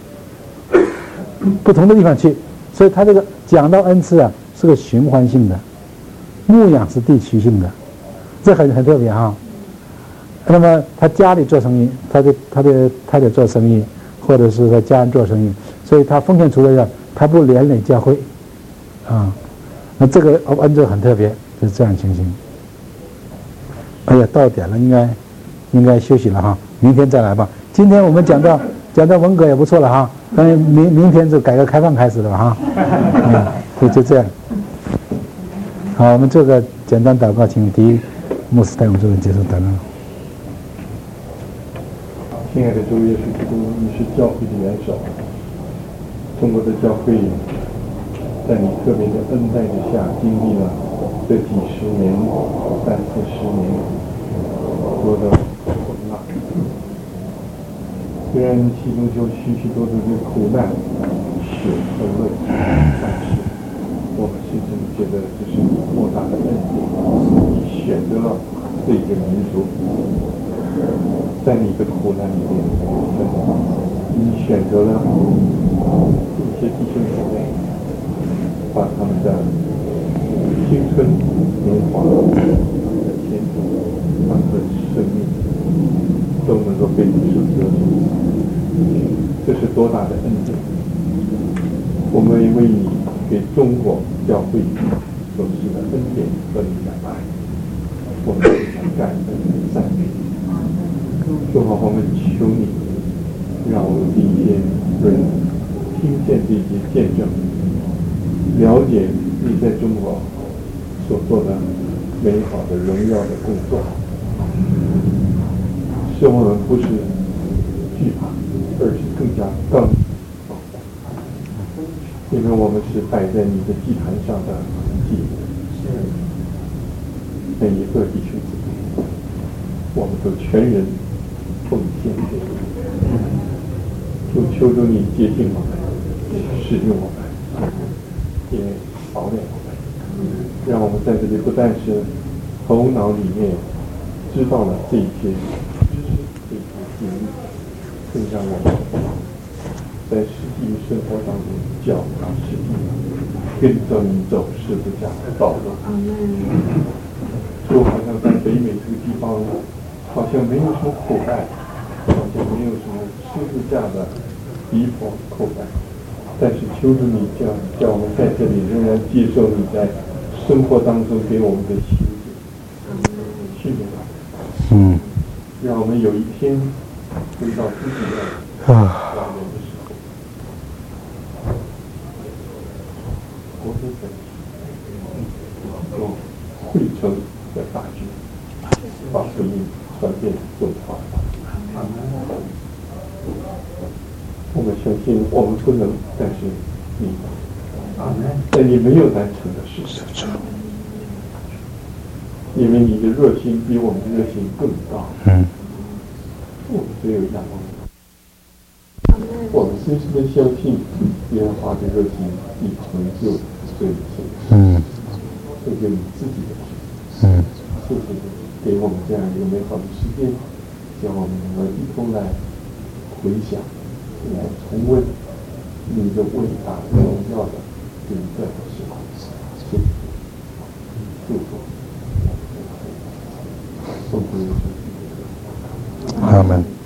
不同的地方去，所以他这个讲道恩赐啊是个循环性的，牧养是地区性的，这很很特别哈。那么他家里做生意，他的他的太太做生意，或者是他家人做生意，所以他奉献出来的，他不连累教会，啊，那这个恩赐很特别，就是这样情形。哎呀，到点了，应该应该休息了哈，明天再来吧。今天我们讲到讲到文革也不错了哈，当然明明天就改革开放开始了哈，嗯，就就这样。好，我们做个简单祷告，请第一牧师带我们做个结束祷告。 亲爱的主耶稣基督，你是教会的元首，中国的教会在你特别的恩待之下，经历了这几十年、三四十年多的混乱。虽然其中有许许多多的苦难、血和泪，但是我们深深觉得这是莫大的恩典，你选择了这个民族。在你的苦难里面，你选择了一些弟兄姊妹，把他们的青春年华、他们的前途、他们的生命，都能够被你所得住。这是多大的恩典！我们也为你给中国教会所施的恩典和你的爱，我们非常感恩赞美。主啊，我们求你，让我们今天人听见这些见证，了解你在中国所做的美好的荣耀的工作，使我们不是惧怕，而是更加刚强，因为我们是摆在你的祭坛上的祭物，每一个弟兄姊妹，我们都全人奉献给你，就求助你接近我们，使用我们，也熬练我们，让我们在这里不但是头脑里面知道了这些知识、这些经历，更让我们在实际生活当中脚踏实地，跟着你走十字架的道路。就好像在北美这个地方，好像没有什么口袋，好像没有什么十字架的逼迫口袋，但是求助你叫叫我们在这里仍然接受你在生活当中给我们的修剪、训练， 嗯， 让我们有一天回到自己的家园的时候，国中本有汇成的大军，把福音传遍中华。我们相信我们不能，但是你能，但你没有难成的事情，因为你的热心比我们的热心更高。嗯，我们只有仰望，我们深深的相信耶和华的热心已成就这一切。嗯，这就你自己的事。嗯，谢谢你给我们这样一个美好的时间，让我们能够一同来回想，来重温你的伟大荣耀的存在的时候。谢谢，祝福，奉主耶稣基督的名。 阿门。